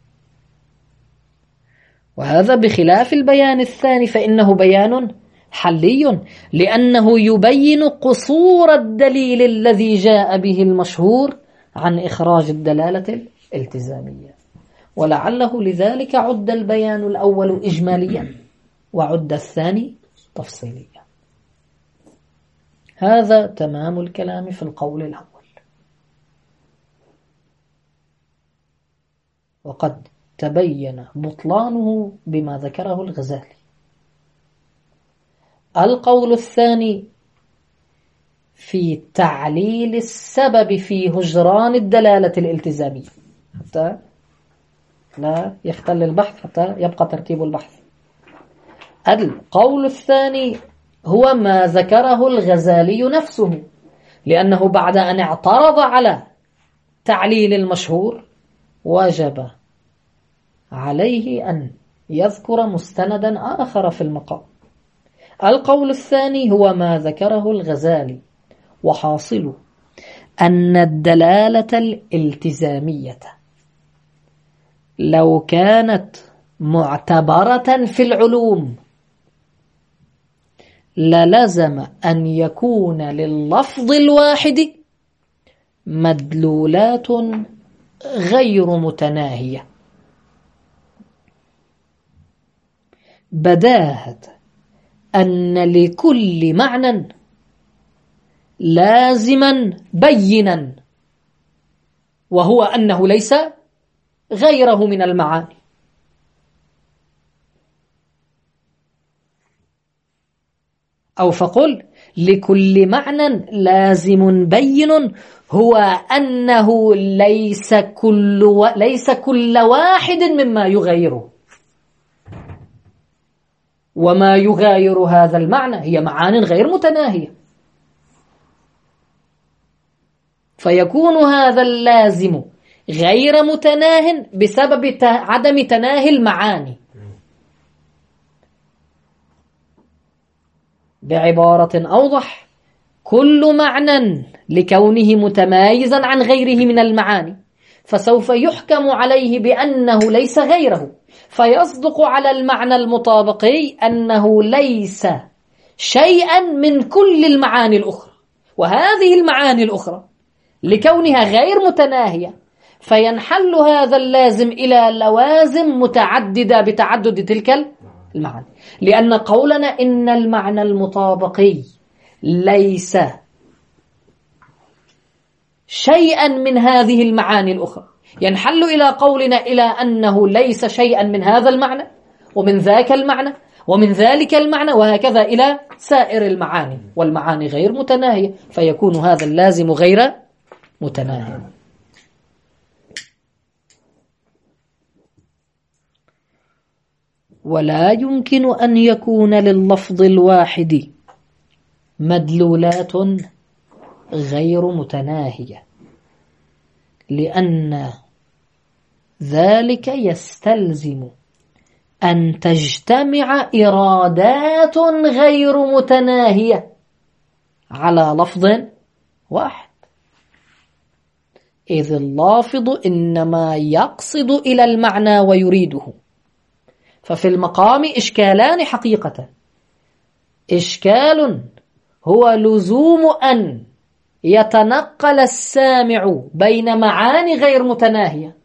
وهذا بخلاف البيان الثاني فإنه بيان حلي، لأنه يبين قصور الدليل الذي جاء به المشهور عن إخراج الدلالة الالتزامية، ولعله لذلك عد البيان الأول إجماليا وعد الثاني تفصيليا. هذا تمام الكلام في القول الأول. وقد تبين بطلانه بما ذكره الغزالي. القول الثاني في تعليل السبب في هجران الدلالة الالتزامية، حتى لا يختل البحث، حتى يبقى ترتيب البحث. القول الثاني هو ما ذكره الغزالي نفسه، لأنه بعد أن اعترض على تعليل المشهور وجب عليه أن يذكر مستندا آخر في المقام. القول الثاني هو ما ذكره الغزالي، وحاصل أن الدلالة الالتزامية لو كانت معتبرة في العلوم للزم أن يكون لللفظ الواحد مدلولات غير متناهية، بداهة أن لكل معنى لازما بينا، وهو أنه ليس غيره من المعاني. أو فقل لكل معنى لازم بين، هو أنه ليس كل و... ليس كل واحد مما يغيره، وما يغاير هذا المعنى هي معان غير متناهية، فيكون هذا اللازم غير متناه بسبب عدم تناهي المعاني. بعبارة أوضح، كل معنى لكونه متمايزا عن غيره من المعاني فسوف يحكم عليه بأنه ليس غيره، فيصدق على المعنى المطابقي أنه ليس شيئا من كل المعاني الأخرى، وهذه المعاني الأخرى لكونها غير متناهية فينحل هذا اللازم إلى لوازم متعددة بتعدد تلك المعاني، لأن قولنا إن المعنى المطابقي ليس شيئا من هذه المعاني الأخرى ينحل إلى قولنا إلى أنه ليس شيئا من هذا المعنى ومن ذاك المعنى ومن ذلك المعنى، وهكذا إلى سائر المعاني، والمعاني غير متناهية، فيكون هذا اللازم غير متناهي. ولا يمكن أن يكون لللفظ الواحد مدلولات غير متناهية، لأن ذلك يستلزم أن تجتمع إرادات غير متناهية على لفظ واحد، إذ اللافظ إنما يقصد إلى المعنى ويريده. ففي المقام إشكالان حقيقة: إشكال هو لزوم أن يتنقل السامع بين معاني غير متناهية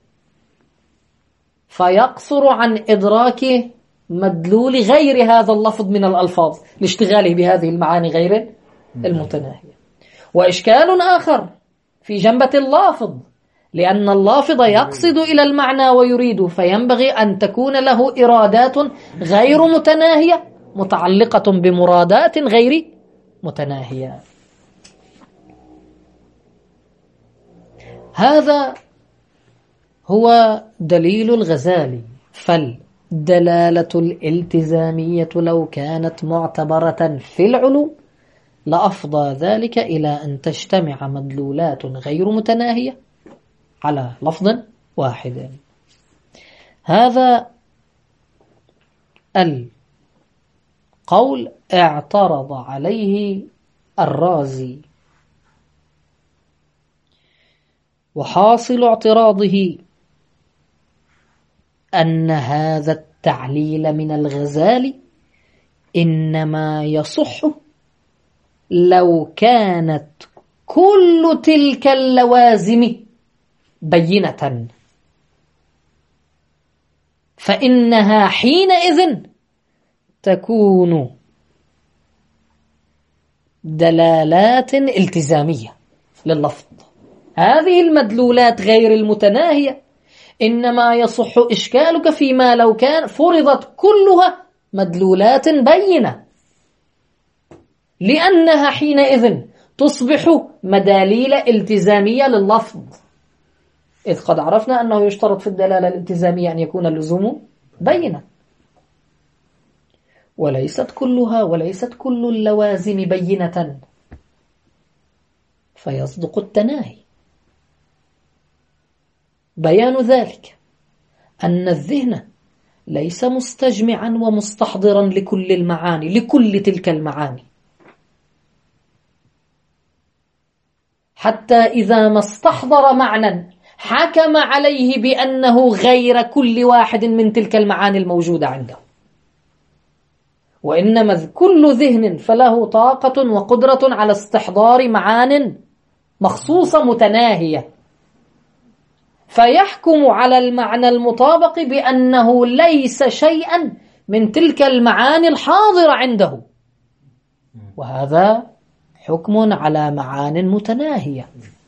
فيقصر عن إدراك مدلول غير هذا اللفظ من الألفاظ لاشتغاله بهذه المعاني غير المتناهية. وإشكال آخر في جنبة اللافظ، لأن اللافظ يقصد إلى المعنى ويريده، فينبغي أن تكون له إرادات غير متناهية متعلقة بمرادات غير متناهية. هذا هو دليل الغزالي. فالدلالة الالتزامية لو كانت معتبرة في العلوم لأفضى ذلك إلى أن تجتمع مدلولات غير متناهية على لفظ واحد. هذا القول اعترض عليه الرازي، وحاصل اعتراضه أن هذا التعليل من الغزالي إنما يصح لو كانت كل تلك اللوازم بينة، فإنها حينئذ تكون دلالات التزامية لللفظ. هذه المدلولات غير المتناهية إنما يصح إشكالك فيما لو كان فرضت كلها مدلولات بينة، لأنها حينئذ تصبح مداليل التزامية لللفظ، إذ قد عرفنا أنه يشترط في الدلالة الالتزامية أن يكون اللزوم بينا. وليست كلها وليست كل اللوازم بينة، فيصدق التناهي. بيان ذلك أن الذهن ليس مستجمعا ومستحضرا لكل المعاني لكل تلك المعاني، حتى إذا ما استحضر معنى حكم عليه بأنه غير كل واحد من تلك المعاني الموجودة عنده. وإنما كل ذهن فله طاقة وقدرة على استحضار معان مخصوصة متناهية، فيحكم على المعنى المطابق بأنه ليس شيئا من تلك المعاني الحاضرة عنده، وهذا حكم على معان متناهية.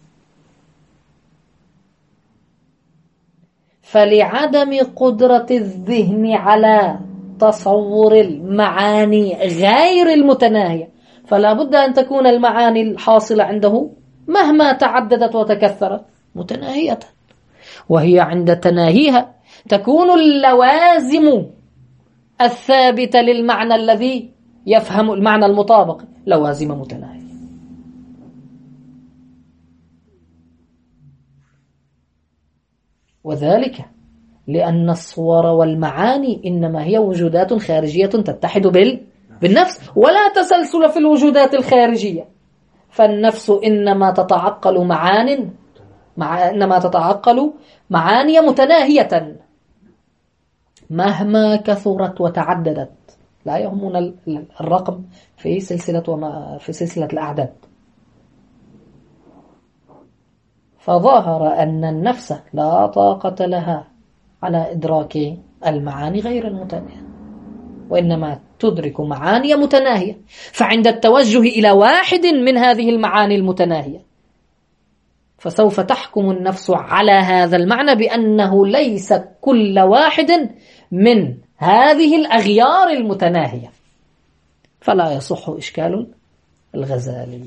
فلعدم قدرة الذهن على تصور المعاني غير المتناهية، فلا بد أن تكون المعاني الحاصلة عنده مهما تعددت وتكثرت متناهية، وهي عند تناهيها تكون اللوازم الثابتة للمعنى الذي يفهم المعنى المطابق لوازم متناهية. وذلك لأن الصور والمعاني إنما هي وجودات خارجية تتحد بالنفس، ولا تسلسل في الوجودات الخارجية، فالنفس إنما تتعقل معان مع إنما تتعقل معاني متناهية مهما كثرت وتعددت. لا يهمنا الرقم في سلسلة وما في سلسلة الأعداد. فظاهر أن النفس لا طاقة لها على إدراك المعاني غير المتناهية، وإنما تدرك معاني متناهية، فعند التوجه إلى واحد من هذه المعاني المتناهية فسوف تحكم النفس على هذا المعنى بأنه ليس كل واحد من هذه الأغيار المتناهية، فلا يصح إشكال الغزالي.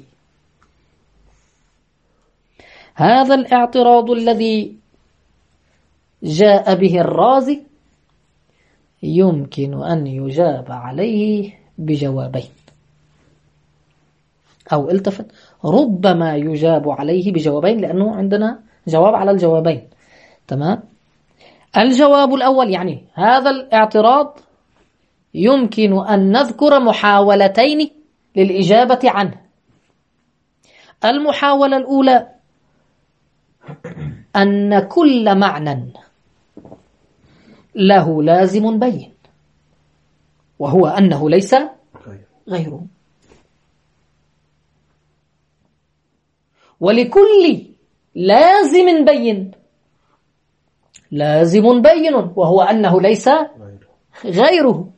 هذا الاعتراض الذي جاء به الرازي يمكن أن يجاب عليه بجوابين، أو التفت ربما يجاب عليه بجوابين، لأنه عندنا جواب على الجوابين. تمام. الجواب الأول يعني هذا الاعتراض يمكن أن نذكر محاولتين للإجابة عنه. المحاولة الأولى أن كل معنى له لازم بين، وهو أنه ليس غيره، ولكل لازم بين لازم بين وهو أنه ليس غيره،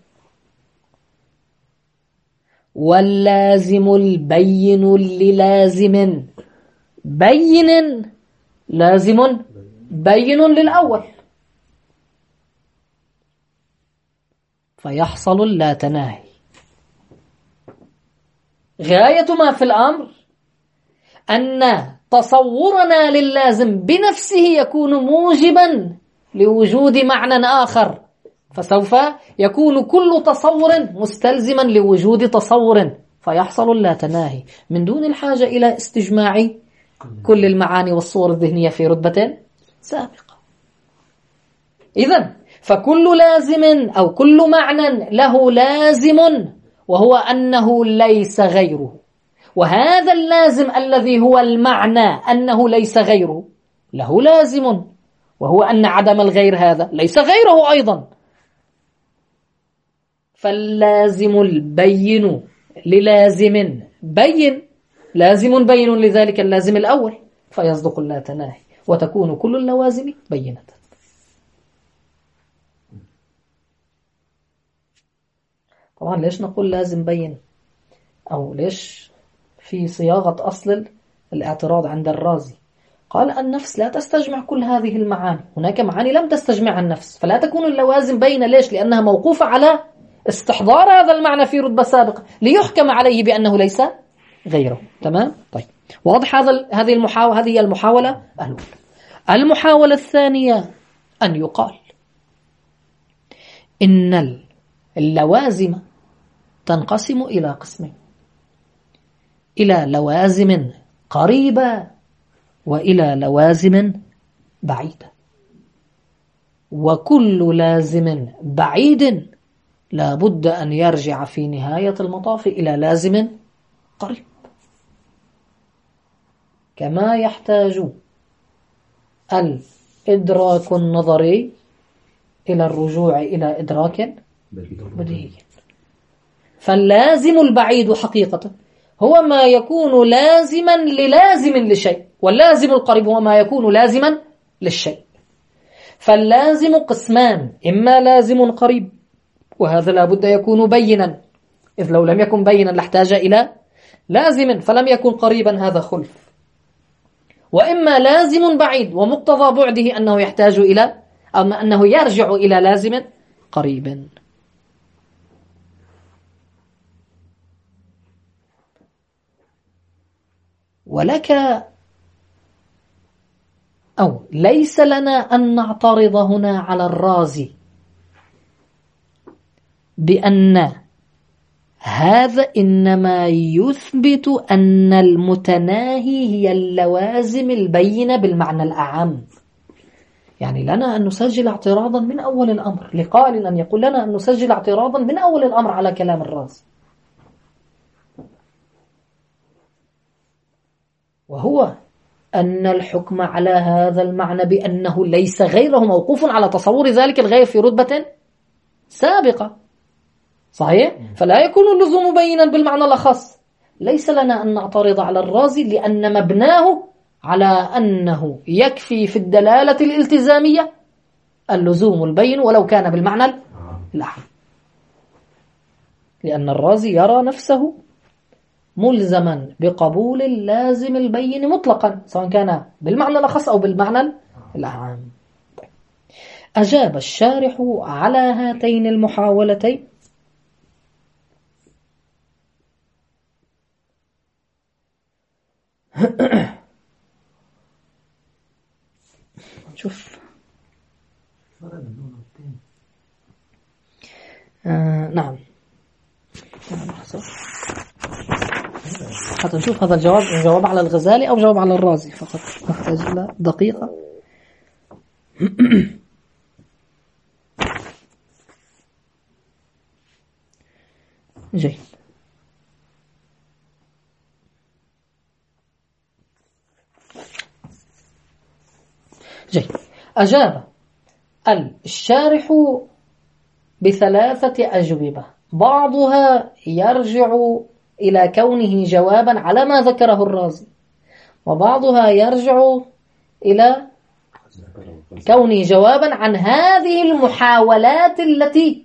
واللازم البين للازم بين لازم بين للأول، فيحصل اللا تناهي. غاية ما في الأمر أن تصورنا لللازم بنفسه يكون موجبا لوجود معنى آخر، فسوف يكون كل تصور مستلزما لوجود تصور، فيحصل اللا تناهي من دون الحاجة إلى استجماع كل المعاني والصور الذهنية في رتبة سابقة. إذن فكل لازم أو كل معنى له لازم وهو أنه ليس غيره، وهذا اللازم الذي هو المعنى أنه ليس غيره له لازم وهو أن عدم الغير هذا ليس غيره أيضا، فاللازم البين للازم بين لازم بين لذلك اللازم الأول، فيصدق اللا تناهي وتكون كل اللوازم بينة. طبعا ليش نقول لازم بين، أو ليش في صياغة أصل الاعتراض عند الرازي قال النفس لا تستجمع كل هذه المعاني، هناك معاني لم تستجمع النفس، فلا تكون اللوازم بين. ليش؟ لأنها موقوفة على استحضار هذا المعنى في رتبة سابقة ليحكم عليه بأنه ليس غيره. تمام؟ طيب واضح هذا هذه المحاولة هذه المحاولة الأولى. المحاولة الثانية أن يقال إن اللوازم تنقسم إلى قسمين: إلى لوازم قريبة وإلى لوازم بعيدة، وكل لازم بعيد لا بد أن يرجع في نهاية المطاف إلى لازم قريب، كما يحتاج الإدراك النظري إلى الرجوع إلى إدراك بديهي. فاللازم البعيد حقيقة هو ما يكون لازما للازم لشيء، واللازم القريب هو ما يكون لازما للشيء. فاللازم قسمان: إما لازم قريب، وهذا لا بد يكون بينا، إذ لو لم يكن بينا لاحتاج إلى لازم فلم يكن قريبا، هذا خلف. وإما لازم بعيد، ومقتضى بعده أنه يحتاج إلى أو أنه يرجع إلى لازم قريب. ولك أو ليس لنا أن نعترض هنا على الرازي بأن هذا إنما يثبت أن المتناهي هي اللوازم البينة بالمعنى الأعم. يعني لنا أن نسجل اعتراضا من أول الأمر، لقائل أن يقول لنا أن نسجل اعتراضا من أول الأمر على كلام الرازي، وهو أن الحكم على هذا المعنى بأنه ليس غيره موقوف على تصور ذلك الغير في رتبة سابقة. صحيح؟ فلا يكون اللزوم بينا بالمعنى الأخص. ليس لنا أن نعترض على الرازي لأن مبناه على أنه يكفي في الدلالة الالتزامية اللزوم البين ولو كان بالمعنى الأعم، لأن الرازي يرى نفسه ملزما بقبول اللازم البين مطلقا سواء كان بالمعنى الأخص أو بالمعنى الأعم. أجاب الشارح على هاتين المحاولتين شوف آه نعم حتى نشوف هذا الجواب جواب على الغزالي أو جواب على الرازي فقط، نحتاج إلى دقيقة. جيد. جيد. أجاب الشارح بثلاثة أجوبة، بعضها يرجع إلى كونه جوابا على ما ذكره الرازي، وبعضها يرجع إلى كونه جوابا عن هذه المحاولات التي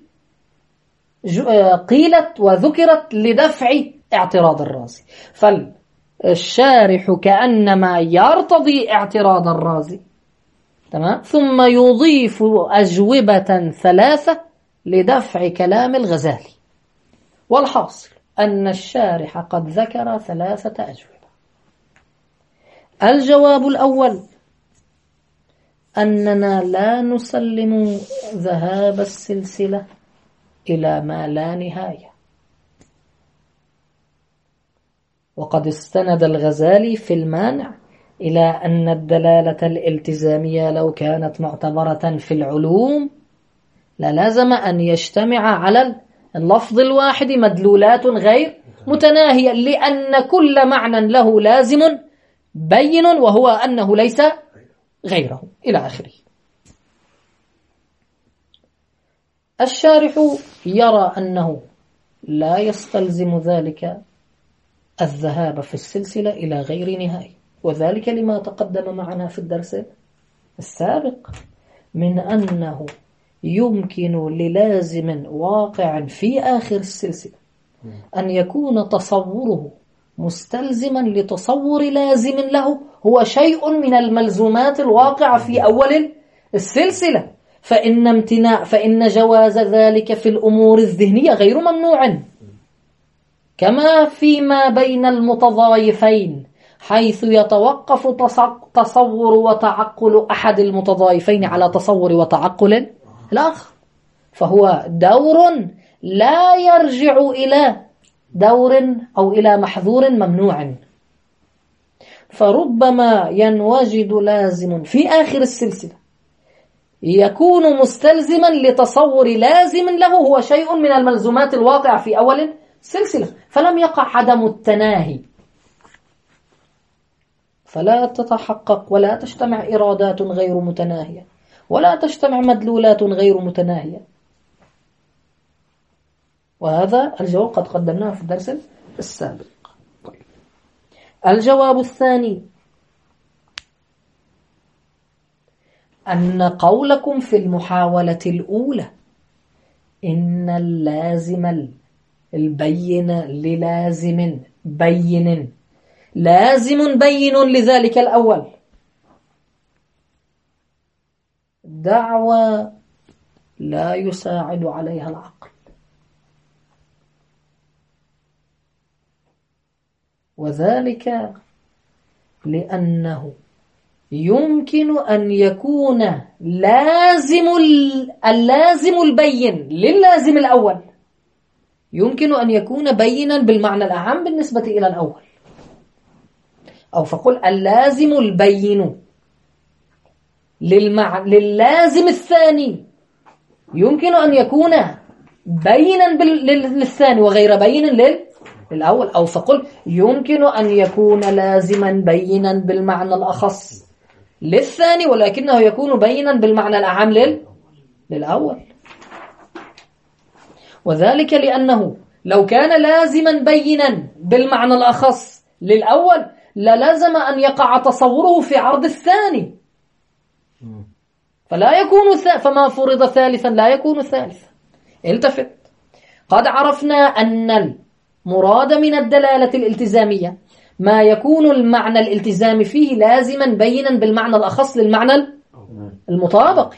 قيلت وذكرت لدفع اعتراض الرازي. فالشارح كأنما يرتضي اعتراض الرازي، تمام، ثم يضيف أجوبة ثلاثة لدفع كلام الغزالي. والحاصل أن الشارح قد ذكر ثلاثة أجوبة. الجواب الأول أننا لا نسلم ذهاب السلسلة إلى ما لا نهاية، وقد استند الغزالي في المانع إلى أن الدلالة الالتزامية لو كانت معتبرة في العلوم للازم أن يجتمع على اللفظ الواحد مدلولات غير متناهية، لأن كل معنى له لازم بين وهو أنه ليس غيره إلى آخره. الشارح يرى أنه لا يستلزم ذلك الذهاب في السلسلة إلى غير نهاية، وذلك لما تقدم معنا في الدرس السابق من أنه يمكن للازم واقع في آخر السلسلة أن يكون تصوره مستلزما لتصور لازم له هو شيء من الملزومات الواقعة في أول السلسلة، فإن امتناع فإن جواز ذلك في الأمور الذهنية غير ممنوع، كما فيما بين المتضايفين، حيث يتوقف تصور وتعقل أحد المتضايفين على تصور وتعقل الآخر، فهو دور لا يرجع إلى دور أو إلى محظور ممنوع. فربما ينوجد لازم في آخر السلسلة يكون مستلزما لتصور لازم له هو شيء من الملزومات الواقع في أول السلسلة، فلم يقع عدم التناهي، فلا تتحقق ولا تجتمع إرادات غير متناهية ولا تجتمع مدلولات غير متناهية. وهذا الجواب قد قدمناه في الدرس السابق. الجواب الثاني أن قولكم في المحاولة الأولى إن اللازم البين للازم بين لازم بين لذلك الأول دعوى لا يساعد عليها العقل، وذلك لأنه يمكن أن يكون لازم اللازم البين للازم الأول يمكن أن يكون بينا بالمعنى الأعم بالنسبة إلى الأول، أو فقل اللازم البين للمع... للازم الثاني يمكن أن يكون بينا بال... للثاني وغير بين لل... للأول، أو فقل يمكن أن يكون لازما بينا بالمعنى الأخص للثاني ولكنه يكون بينا بالمعنى الأعم لل... للأول. وذلك لأنه لو كان لازما بينا بالمعنى الأخص للأول للازم أن يقع تصوره في عرض الثاني، فلا يكون ث... فما فرض ثالثا لا يكون ثالثا. التفت، قد عرفنا أن المراد من الدلالة الالتزامية ما يكون المعنى الالتزامي فيه لازما بينا بالمعنى الأخص للمعنى المطابق،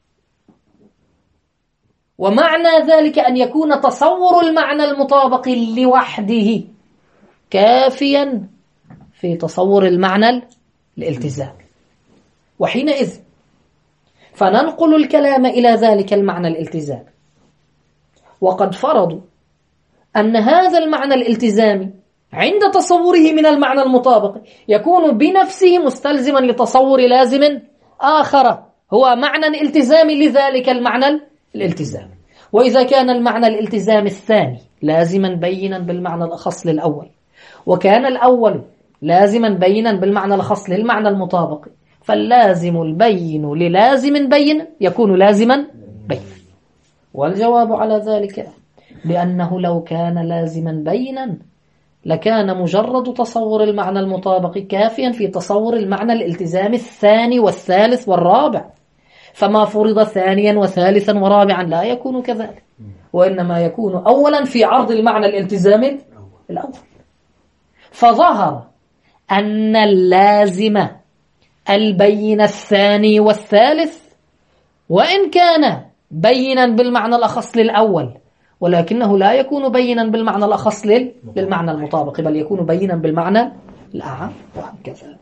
ومعنى ذلك أن يكون تصور المعنى المطابق لوحده كافيا في تصور المعنى الالتزامي. وحينئذ فننقل الكلام إلى ذلك المعنى الالتزامي، وقد فرضوا أن هذا المعنى الالتزامي عند تصوره من المعنى المطابق يكون بنفسه مستلزما لتصور لازم آخر هو معنى التزامي لذلك المعنى الالتزامي. وإذا كان المعنى الالتزامي الثاني لازما بينا بالمعنى الأخص للأول، وكان الأول لازما بينا بالمعنى الخاص للمعنى المطابق، فاللازم البين للازم بين يكون لازما بين. والجواب على ذلك لأنه لو كان لازما بينا لكان مجرد تصور المعنى المطابق كافيا في تصور المعنى الالتزامي الثاني والثالث والرابع، فما فرض ثانيا وثالثا ورابعا لا يكون كذلك، وإنما يكون أولا في عرض المعنى الالتزامي الأول. فظهر أن اللازم البين الثاني والثالث وإن كان بينا بالمعنى الأخص للأول ولكنه لا يكون بينا بالمعنى الأخص للمعنى المطابق، بل يكون بينا بالمعنى الأعم، وهكذا.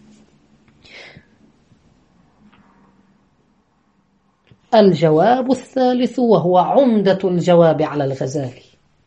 الجواب الثالث وهو عمدة الجواب على الغزالي،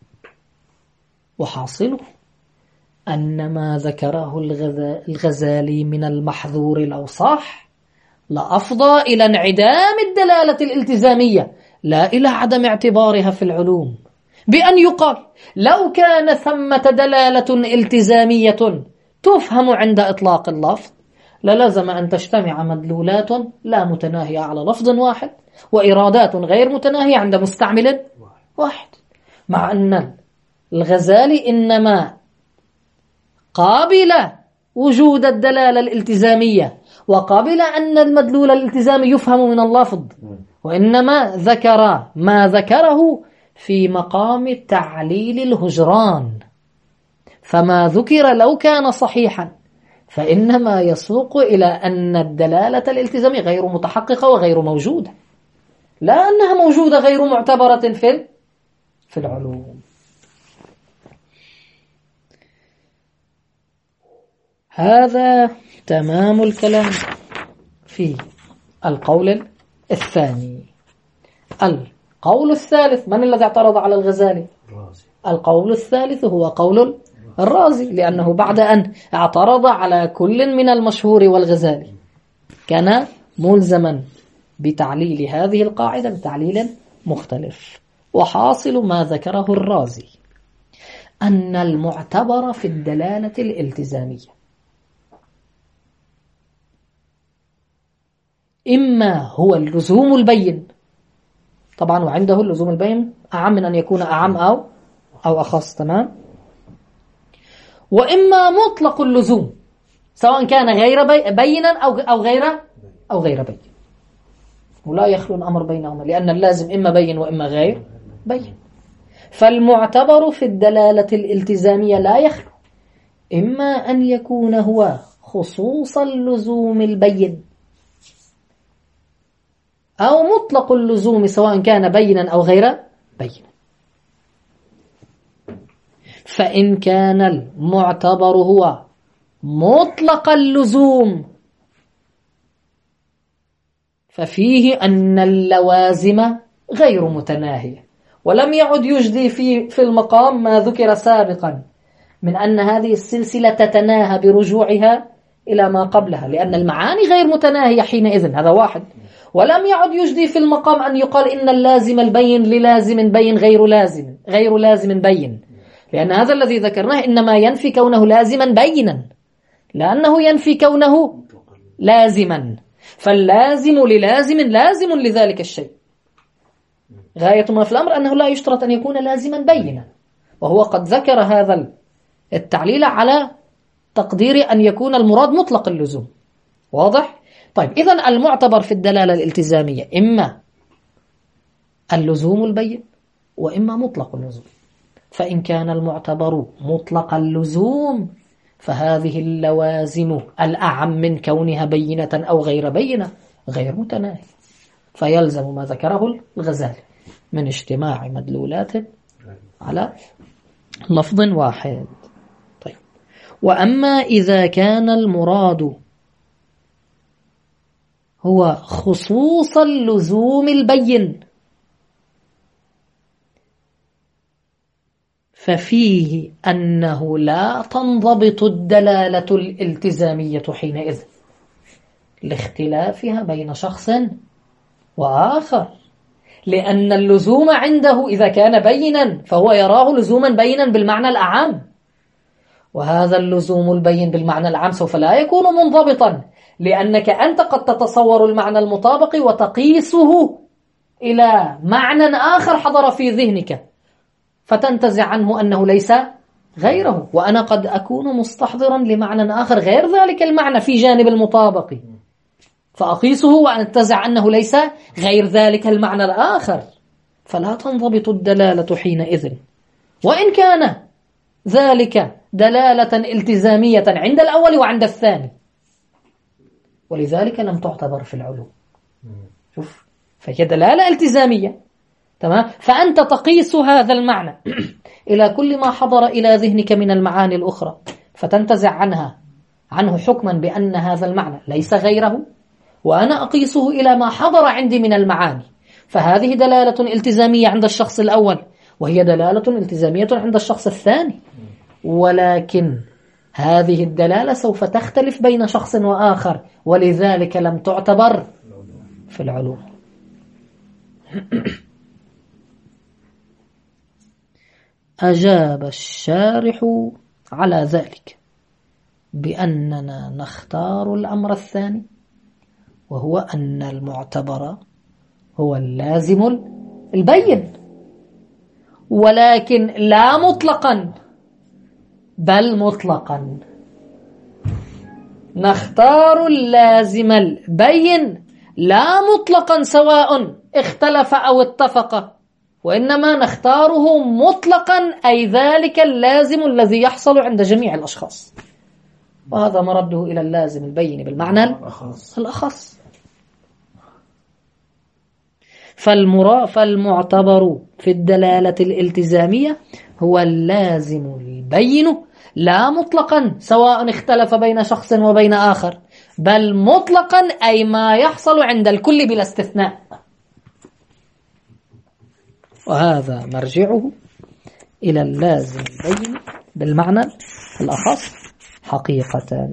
وحاصله أن ما ذكره الغزالي من المحظور لو صح لأفضى إلى انعدام الدلالة الالتزامية لا إلى عدم اعتبارها في العلوم، بأن يقال لو كان ثمة دلالة التزامية تفهم عند إطلاق اللفظ للزم أن تجتمع مدلولات لا متناهية على لفظ واحد وإرادات غير متناهية عند مستعمل واحد، مع أن الغزالي إنما قابل وجود الدلالة الالتزامية وقابل أن المدلول الالتزامي يفهم من اللفظ، وإنما ذكر ما ذكره في مقام تعليل الهجران، فما ذكر لو كان صحيحا فإنما يسوق إلى أن الدلالة الالتزامية غير متحققة وغير موجودة، لا أنها موجودة غير معتبرة في في العلوم. هذا تمام الكلام في القول الثاني. القول الثالث، من الذي اعترض على الغزالي؟ الرازي. القول الثالث هو قول الرازي، لأنه بعد أن اعترض على كل من المشهور والغزالي كان ملزما بتعليل هذه القاعدة بتعليل مختلف. وحاصل ما ذكره الرازي أن المعتبر في الدلالة الالتزامية إما هو اللزوم البين، طبعا وعنده اللزوم البين أعم من أن يكون أعم أو أو أخص، تمام، وإما مطلق اللزوم سواء كان غير بي بينا أو أو غير أو غير بين، ولا يخلو الأمر بينهما، لأن اللازم إما بين وإما غير بين. فالمعتبر في الدلالة الالتزامية لا يخلو إما أن يكون هو خصوص اللزوم البين أو مطلق اللزوم سواء كان بينا أو غير بين. فإن كان المعتبر هو مطلق اللزوم ففيه أن اللوازم غير متناهية، ولم يعد يجدي في في المقام ما ذكر سابقا من أن هذه السلسلة تتناهى برجوعها إلى ما قبلها، لأن المعاني غير متناهية حينئذ، هذا واحد. ولم يعد يجدي في المقام أن يقال إن اللازم البين للازم بين غير لازم غير لازم بين، لأن هذا الذي ذكرناه إنما ينفي كونه لازما بينا، لأنه ينفي كونه لازما، فاللازم للازم لازم لذلك الشيء. غاية ما في الأمر أنه لا يشترط أن يكون لازما بينا، وهو قد ذكر هذا التعليل على تقدير أن يكون المراد مطلق اللزوم. واضح؟ طيب، إذن المعتبر في الدلالة الالتزامية إما اللزوم البين وإما مطلق اللزوم. فإن كان المعتبر مطلق اللزوم فهذه اللوازم الأعم من كونها بينة أو غير بينة غير متناهية، فيلزم ما ذكره الغزالي من اجتماع مدلولات على لفظ واحد. طيب، وأما إذا كان المراد هو خصوص اللزوم البين ففيه أنه لا تنضبط الدلالة الالتزامية حينئذ لاختلافها بين شخص وآخر، لأن اللزوم عنده إذا كان بينا فهو يراه لزوما بينا بالمعنى الأعام، وهذا اللزوم البين بالمعنى العام سوف لا يكون منضبطا، لأنك أنت قد تتصور المعنى المطابق وتقيسه إلى معنى آخر حضر في ذهنك فتنتزع عنه أنه ليس غيره، وأنا قد أكون مستحضرا لمعنى آخر غير ذلك المعنى في جانب المطابق فأقيسه وأنتزع أنه ليس غير ذلك المعنى الآخر، فلا تنضبط الدلالة حينئذ، وإن كان ذلك دلالة التزامية عند الأول وعند الثاني، ولذلك لم تعتبر في العلوم. شوف، فهي دلالة التزامية، تمام، فأنت تقيس هذا المعنى إلى كل ما حضر إلى ذهنك من المعاني الأخرى فتنتزع عنها عنه حكما بأن هذا المعنى ليس غيره، وأنا أقيسه إلى ما حضر عندي من المعاني، فهذه دلالة التزامية عند الشخص الأول وهي دلالة التزامية عند الشخص الثاني، ولكن هذه الدلالة سوف تختلف بين شخص وآخر، ولذلك لم تعتبر في العلوم. أجاب الشارح على ذلك بأننا نختار الأمر الثاني، وهو أن المعتبر هو اللازم البين، ولكن لا مطلقا بل مطلقا. نختار اللازم البين لا مطلقا سواء اختلف أو اتفق، وإنما نختاره مطلقا أي ذلك اللازم الذي يحصل عند جميع الأشخاص. وهذا مرده إلى اللازم البين بالمعنى الأخص. فالمرا فالمعتبر في الدلالة الالتزامية هو اللازم البين لا مطلقا سواء اختلف بين شخص وبين آخر، بل مطلقا أي ما يحصل عند الكل بلا استثناء، وهذا مرجعه إلى اللازم البين بالمعنى الأخص حقيقة.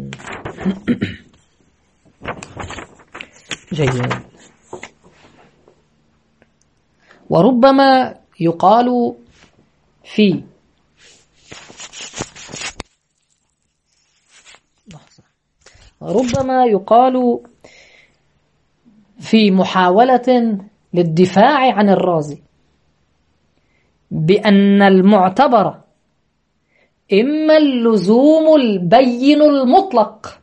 جيد. وربما يقال في ربما يقال في محاولة للدفاع عن الرازي بأن المعتبر إما اللزوم البين المطلق،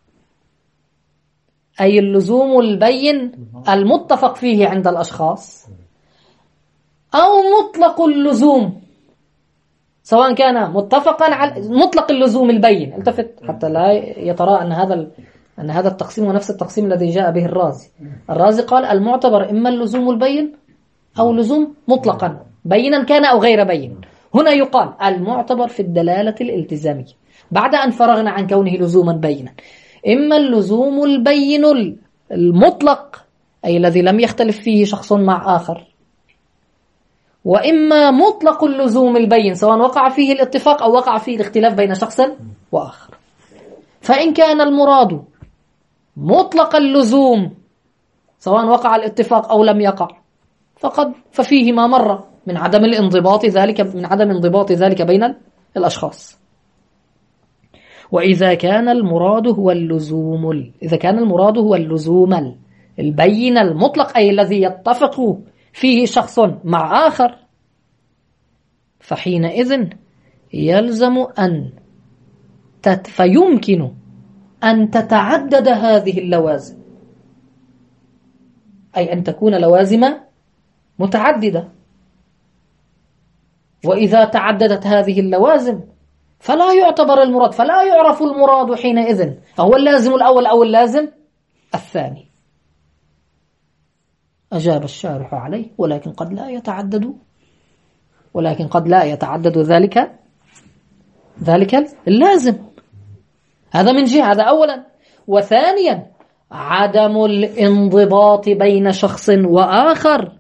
أي اللزوم البين المتفق فيه عند الأشخاص، أو مطلق اللزوم سواء كان متفقا على مطلق اللزوم البين. التفت حتى لا يتراءى أن هذا أن هذا التقسيم هو نفس التقسيم الذي جاء به الرازي. الرازي قال المعتبر إما اللزوم البين أو لزوم مطلقا بينا كان أو غير بين. هنا يقال المعتبر في الدلالة الالتزامية بعد أن فرغنا عن كونه لزوما بينا إما اللزوم البين المطلق أي الذي لم يختلف فيه شخص مع آخر، وإما مطلق اللزوم البين سواء وقع فيه الاتفاق أو وقع فيه الاختلاف بين شخص وآخر. فإن كان المراد مطلق اللزوم سواء وقع الاتفاق أو لم يقع فقد ففيه ما مر من عدم الانضباط ذلك من عدم انضباط ذلك بين الأشخاص. وإذا كان المراد هو اللزوم إذا كان المراد هو اللزوم البين المطلق أي الذي يتفق فيه شخص مع آخر، فحينئذ يلزم أن تت فيمكن أن تتعدد هذه اللوازم، أي أن تكون لوازم متعددة. وإذا تعددت هذه اللوازم فلا يعتبر المراد فلا يعرف المراد حينئذ هو اللازم الأول أو اللازم الثاني. أجاب الشارح عليه ولكن قد لا يتعدد ولكن قد لا يتعدد ذلك ذلك اللازم. هذا من جهة، هذا أولا. وثانيا عدم الانضباط بين شخص وآخر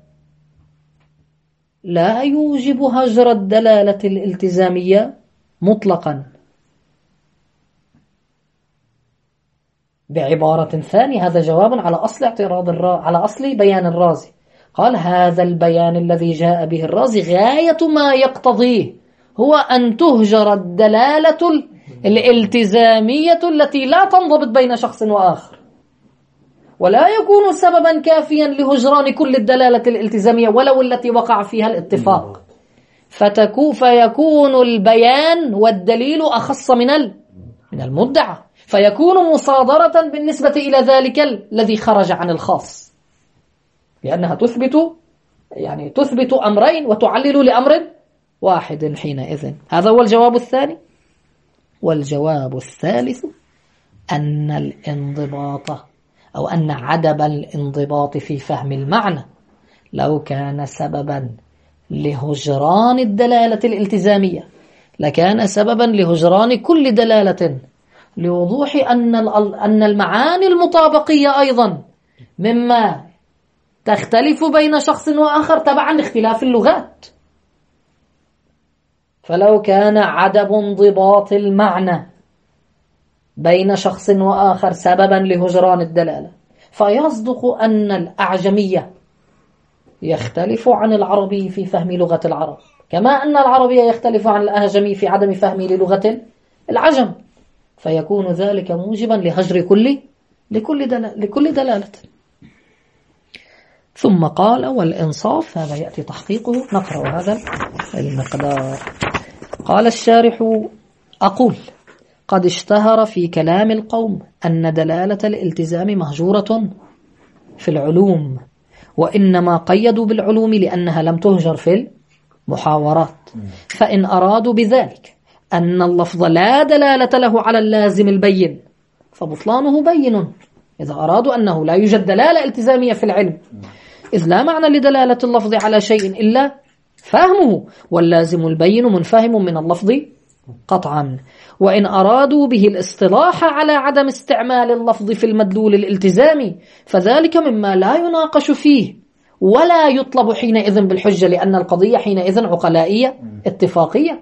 لا يوجب هجر الدلالة الالتزامية مطلقا. بعبارة ثانية هذا جواب على أصل اعتراض الرا... على أصل بيان الرازي. قال هذا البيان الذي جاء به الرازي غاية ما يقتضيه هو أن تهجر الدلالة الالتزامية التي لا تنضبط بين شخص وآخر، ولا يكون سببا كافيا لهجران كل الدلالة الالتزامية ولو التي وقع فيها الاتفاق، فتكون فيكون البيان والدليل أخص من من المدعى، فيكون مصادرة بالنسبة إلى ذلك الذي خرج عن الخاص، لأنها تثبت يعني تثبت أمرين وتعلل لأمر واحد حينئذ. هذا هو الجواب الثاني. والجواب الثالث أن الانضباط أو أن عدم الانضباط في فهم المعنى لو كان سببا لهجران الدلالة الالتزامية لكان سببا لهجران كل دلالة، لوضوح أن أن المعاني المطابقية أيضا مما تختلف بين شخص وآخر تبعا لاختلاف اللغات. فلو كان عدم انضباط المعنى بين شخص وآخر سببا لهجران الدلالة فيصدق أن الأعجمية يختلف عن العربي في فهم لغة العرب كما أن العربي يختلف عن الأعجمي في عدم فهمه للغة العجم، فيكون ذلك موجبا لهجر كل لكل دلالة, لكل دلالة. ثم قال والإنصاف هذا يأتي تحقيقه. نقرأ هذا المقدار. قال الشارح أقول قد اشتهر في كلام القوم أن دلالة الالتزام مهجورة في العلوم، وإنما قيدوا بالعلوم لأنها لم تهجر في المحاورات، فإن أرادوا بذلك أن اللفظ لا دلالة له على اللازم البين فبطلانه بين إذا أرادوا أنه لا يوجد دلالة التزامية في العلم، إذ لا معنى لدلالة اللفظ على شيء إلا فهمه، واللازم البين منفهم من اللفظ قطعا. وإن أرادوا به الاصطلاح على عدم استعمال اللفظ في المدلول الالتزامي فذلك مما لا يناقش فيه ولا يطلب حينئذ بالحجة، لأن القضية حينئذ عقلائية اتفاقية،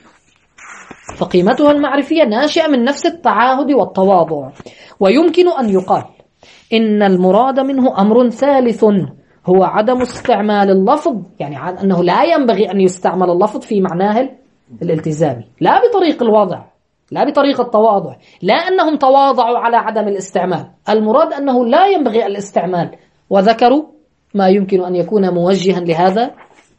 فقيمتها المعرفية ناشئة من نفس التعاهد والتواضع. ويمكن أن يقال إن المراد منه أمر ثالث هو عدم استعمال اللفظ، يعني أنه لا ينبغي أن يستعمل اللفظ في معناه الالتزامي، لا بطريق الوضع، لا بطريق التواضع، لا أنهم تواضعوا على عدم الاستعمال، المراد أنه لا ينبغي الاستعمال، وذكروا ما يمكن أن يكون موجها لهذا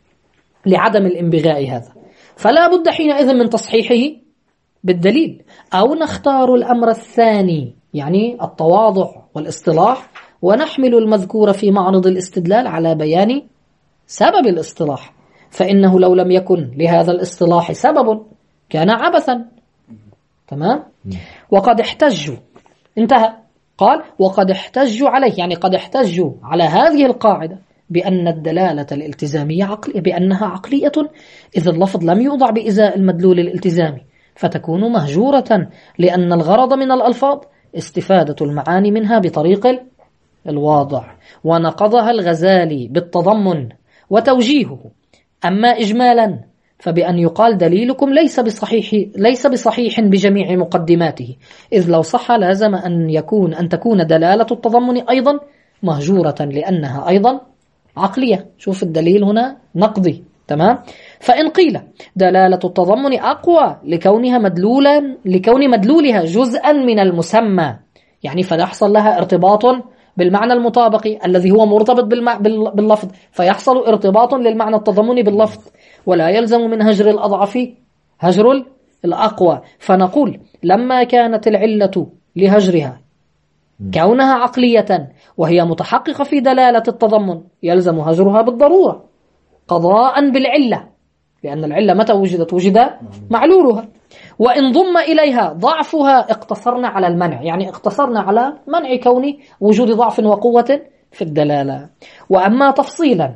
لعدم الانبغاء هذا، فلا بد حينئذ من تصحيحه بالدليل، أو نختار الأمر الثاني يعني التواضع والاصطلاح، ونحمل المذكور في معرض الاستدلال على بيان سبب الاصطلاح، فإنه لو لم يكن لهذا الاصطلاح سبب كان عبثا. تمام؟ وقد احتجوا، انتهى، قال وقد احتجوا عليه، يعني قد احتجوا على هذه القاعدة بأن الدلالة الالتزامية عقلية، بأنها عقلية إذ اللفظ لم يوضع بإزاء المدلول الالتزامي، فتكون مهجورة، لأن الغرض من الألفاظ استفادة المعاني منها بطريق الواضع. ونقضها الغزالي بالتضمن وتوجيهه. أما إجمالا فبأن يقال دليلكم ليس بصحيح ليس بصحيح بجميع مقدماته، إذ لو صح لازم أن يكون أن تكون دلالة التضمن أيضا مهجورة، لأنها أيضا عقلية. شوف الدليل هنا نقضي. تمام؟ فإن قيل دلالة التضمن أقوى لكونها مدلولا لكون مدلولها جزءا من المسمى، يعني فيحصل لها ارتباط بالمعنى المطابق الذي هو مرتبط باللفظ، فيحصل ارتباط للمعنى التضمني باللفظ، ولا يلزم من هجر الأضعف هجر الأقوى. فنقول لما كانت العلة لهجرها كونها عقلية وهي متحققة في دلالة التضمن يلزم هجرها بالضرورة قضاء بالعلة، لأن العلة متى وجدت وجد معلولها. وإن ضم إليها ضعفها اقتصرنا على المنع، يعني اقتصرنا على منع كون وجود ضعف وقوة في الدلالة. وأما تفصيلا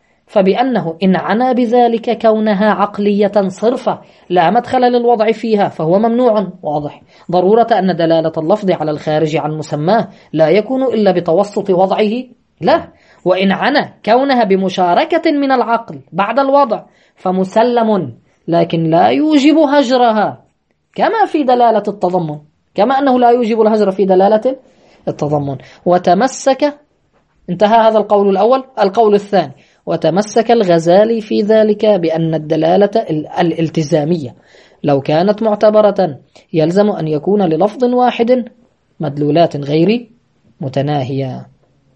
فبأنه إن عنا بذلك كونها عقلية صرفة لا مدخل للوضع فيها فهو ممنوع واضح، ضرورة أن دلالة اللفظ على الخارج عن مسماه لا يكون إلا بتوسط وضعه له. وإن عنا كونها بمشاركة من العقل بعد الوضع فمسلم، لكن لا يوجب هجرها كما في دلالة التضمن، كما أنه لا يوجب الهجر في دلالة التضمن. وتمسك، انتهى هذا القول الأول. القول الثاني، وتمسك الغزالي في ذلك بأن الدلالة الالتزامية لو كانت معتبرة يلزم أن يكون للفظ واحد مدلولات غير متناهية،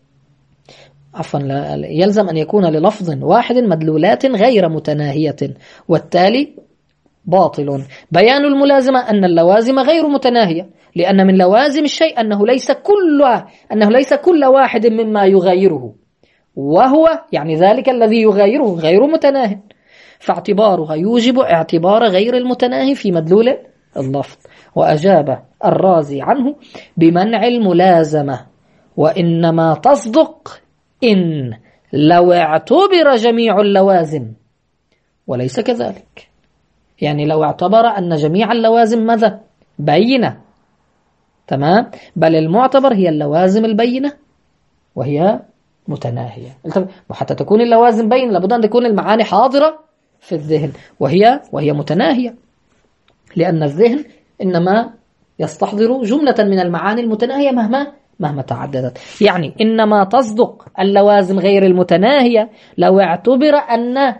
عفوا يلزم أن يكون للفظ واحد مدلولات غير متناهية، والتالي باطل. بيان الملازمة أن اللوازم غير متناهية، لأن من لوازم الشيء أنه ليس كل أنه ليس كل واحد مما يغايره، وهو يعني ذلك الذي يغايره غير متناهي، فاعتبارها يوجب اعتبار غير المتناهي في مدلول اللفظ. وأجاب الرازي عنه بمنع الملازمة، وإنما تصدق إن لو اعتبر جميع اللوازم، وليس كذلك، يعني لو اعتبر أن جميع اللوازم ماذا؟ بينة. تمام؟ بل المعتبر هي اللوازم البينة وهي متناهية، وحتى تكون اللوازم بينة لابد أن تكون المعاني حاضرة في الذهن وهي وهي متناهية، لأن الذهن إنما يستحضر جملة من المعاني المتناهية مهما مهما تعددت. يعني إنما تصدق اللوازم غير المتناهية لو اعتبر أن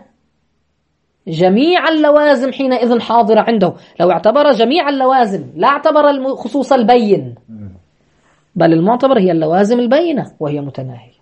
جميع اللوازم حينئذ حاضرة عنده، لو اعتبر جميع اللوازم لا اعتبر الخصوص البين، بل المعتبر هي اللوازم البينة وهي متناهية.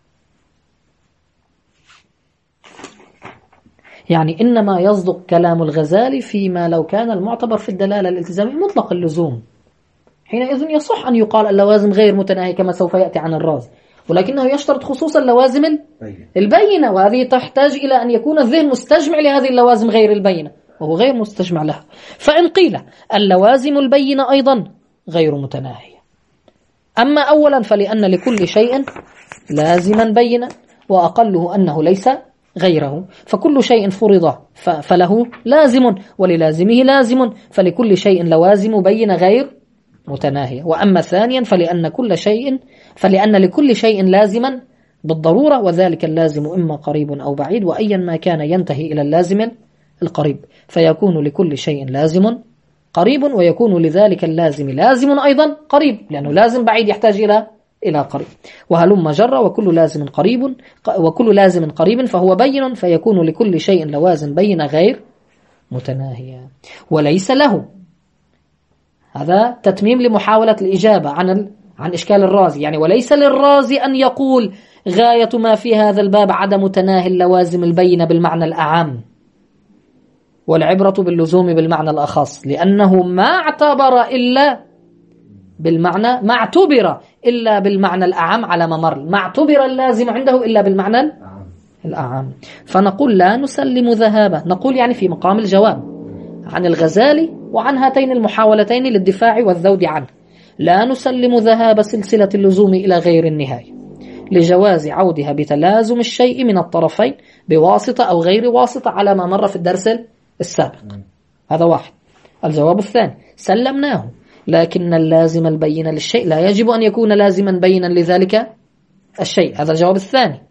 يعني إنما يصدق كلام الغزالي فيما لو كان المعتبر في الدلالة الالتزامية مطلق اللزوم، حينئذ يصح أن يقال اللوازم غير متناهية كما سوف يأتي عن الرازي، ولكنه يشترط خصوص اللوازم البينة، وهذه تحتاج إلى أن يكون الذهن مستجمع لهذه اللوازم غير البينة، وهو غير مستجمع لها. فإن قيل اللوازم البينة أيضا غير متناهية، أما أولا فلأن لكل شيء لازما بينا، وأقله أنه ليس غيره، فكل شيء فرض فله لازم وللازمه لازم، فلكل شيء لوازم بين غير متناهية. وأما ثانيا فلأن كل شيء فلأن لكل شيء لازما بالضرورة، وذلك اللازم إما قريب أو بعيد، وأيا ما كان ينتهي إلى اللازم القريب، فيكون لكل شيء لازم قريب، ويكون لذلك اللازم لازم أيضا قريب، لأنه لازم بعيد يحتاج إلى إلى قريب. وهلم جرى وكل لازم قريب وكل لازم قريب فهو بين، فيكون لكل شيء لوازم بين غير متناهية. وليس له، هذا تتميم لمحاولة الإجابة عن ال... عن إشكال الرازي، يعني وليس للرازي أن يقول غاية ما في هذا الباب عدم تناهي اللوازم البينة بالمعنى الأعم، والعبرة باللزوم بالمعنى الأخص، لأنه ما اعتبر إلا بالمعنى ما اعتبر إلا بالمعنى الأعم على ممر، ما اعتبر اللازم عنده إلا بالمعنى الأعم. فنقول لا نسلم ذهابه، نقول يعني في مقام الجواب عن الغزالي وعن هاتين المحاولتين للدفاع والذود عنه، لا نسلم ذهاب سلسلة اللزوم إلى غير النهاية لجواز عودها بتلازم الشيء من الطرفين بواسطة أو غير واسطة على ما مر في الدرس السابق. هذا واحد. الجواب الثاني سلمناه، لكن اللازم البين للشيء لا يجب أن يكون لازما بينا لذلك الشيء. هذا الجواب الثاني.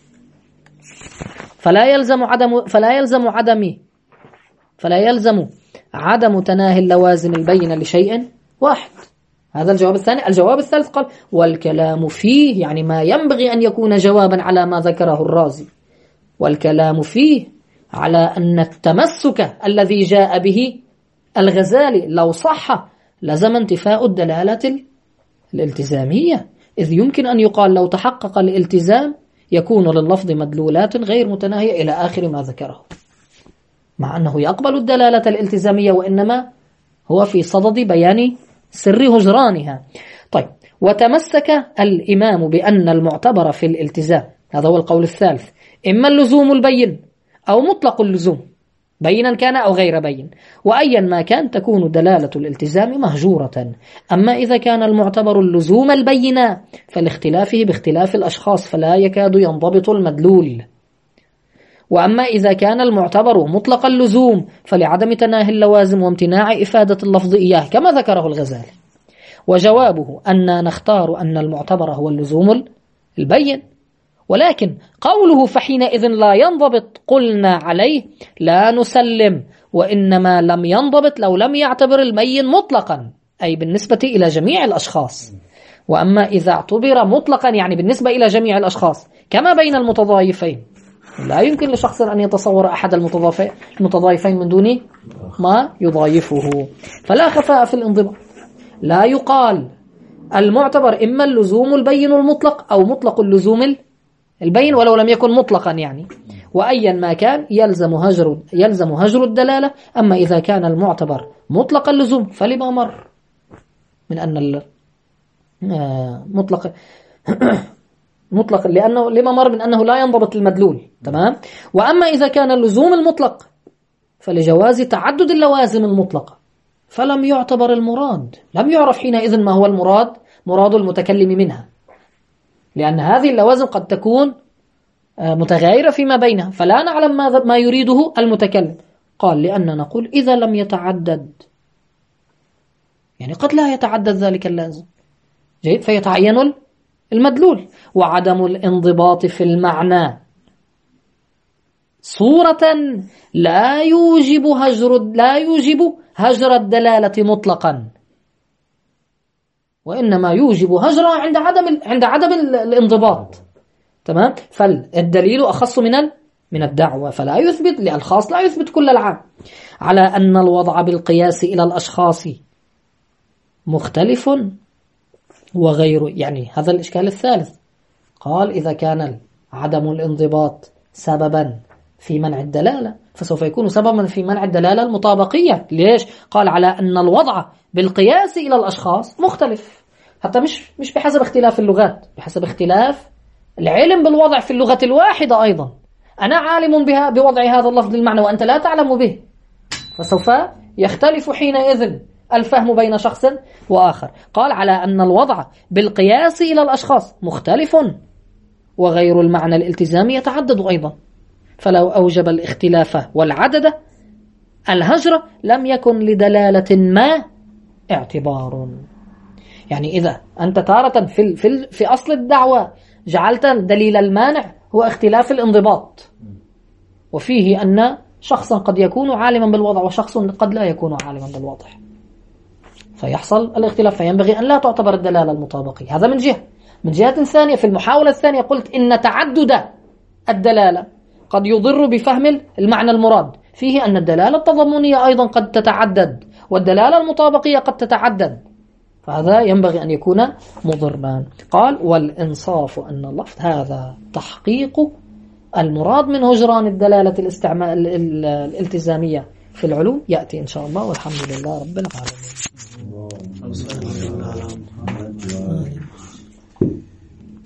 فلا يلزم عدم فلا يلزم عدم فلا يلزم عدم تناهي اللوازم البينة لشيء واحد. هذا الجواب الثاني. الجواب الثالث قال والكلام فيه، يعني ما ينبغي أن يكون جوابا على ما ذكره الرازي، والكلام فيه على أن التمسك الذي جاء به الغزالي لو صح لزم انتفاء الدلالة الالتزامية، إذ يمكن أن يقال لو تحقق الالتزام يكون لللفظ مدلولات غير متناهية إلى آخر ما ذكره، مع أنه يقبل الدلالة الالتزامية وإنما هو في صدد بيان سر هجرانها. طيب، وتمسك الإمام بأن المعتبر في الالتزام، هذا هو القول الثالث، إما اللزوم البين أو مطلق اللزوم بينا كان أو غير بين، وأيا ما كان تكون دلالة الالتزام مهجورة. أما إذا كان المعتبر اللزوم البين فلاختلافه باختلاف الأشخاص فلا يكاد ينضبط المدلول، وأما إذا كان المعتبر مطلق اللزوم فلعدم تناهي اللوازم وامتناع إفادة اللفظ إياه كما ذكره الغزالي. وجوابه أن نختار أن المعتبر هو اللزوم البين، ولكن قوله فحينئذ لا ينضبط قلنا عليه لا نسلم، وإنما لم ينضبط لو لم يعتبر البين مطلقا، أي بالنسبة إلى جميع الأشخاص. وأما إذا اعتبر مطلقا يعني بالنسبة إلى جميع الأشخاص كما بين المتضايفين، لا يمكن لشخص أن يتصور أحد المتضايفين من دون ما يضايفه، فلا خفاء في الانضباط. لا يقال المعتبر إما اللزوم البين المطلق أو مطلق اللزوم البين ولو لم يكن مطلقا يعني، وأيا ما كان يلزم هجر يلزم هجر الدلالة. أما إذا كان المعتبر مطلق اللزوم فلما مر من أن مطلق مطلق لأنه لما مر من أنه لا ينضبط المدلول. تمام. وأما إذا كان اللزوم المطلق فلجواز تعدد اللوازم المطلقة فلم يعتبر المراد، لم يعرف حينئذ ما هو المراد مراد المتكلم منها، لأن هذه اللوازم قد تكون متغايرة فيما بينها فلا نعلم ما يريده المتكلم. قال لأننا نقول إذا لم يتعدد، يعني قد لا يتعدد ذلك اللازم، جيد، فيتعين المدلول. وعدم الانضباط في المعنى صورة لا يوجب هجر لا يوجب هجر الدلالة مطلقا، وإنما يوجب هجرها عند عدم عند عدم الانضباط. تمام. فالدليل أخص من من الدعوة، فلا يثبت للخاص لا يثبت كل العام، على أن الوضع بالقياس إلى الأشخاص مختلف وغيره. يعني هذا الإشكال الثالث. قال إذا كان عدم الانضباط سببا في منع الدلالة فسوف يكون سببا في منع الدلالة المطابقية. ليش؟ قال على أن الوضع بالقياس إلى الأشخاص مختلف، حتى مش مش بحسب اختلاف اللغات، بحسب اختلاف العلم بالوضع في اللغة الواحدة أيضا. أنا عالم بها بوضع هذا اللفظ للمعنى وأنت لا تعلم به، فسوف يختلف حينئذ الفهم بين شخص وآخر. قال على أن الوضع بالقياس إلى الأشخاص مختلف، وغير المعنى الالتزامي يتعدد أيضا، فلو أوجب الاختلاف والعدد الهجر لم يكن لدلالة ما اعتبار. يعني إذا أنت تارة في, في, في أصل الدعوة جعلت دليل المانع هو اختلاف الانضباط، وفيه أن شخصا قد يكون عالما بالوضع وشخص قد لا يكون عالما بالوضع، فيحصل الاختلاف، فينبغي أن لا تعتبر الدلالة المطابقية. هذا من جهة. من جهة ثانية في المحاولة الثانية قلت إن تعدد الدلالة قد يضر بفهم المعنى المراد، فيه أن الدلالة التضمنية أيضا قد تتعدد والدلالة المطابقية قد تتعدد، فهذا ينبغي أن يكون مضرا. قال والإنصاف أن اللفظ هذا تحقيق المراد من هجران الدلالة الاستعمال الالتزامية في العلوم يأتي إن شاء الله، والحمد لله رب العالمين.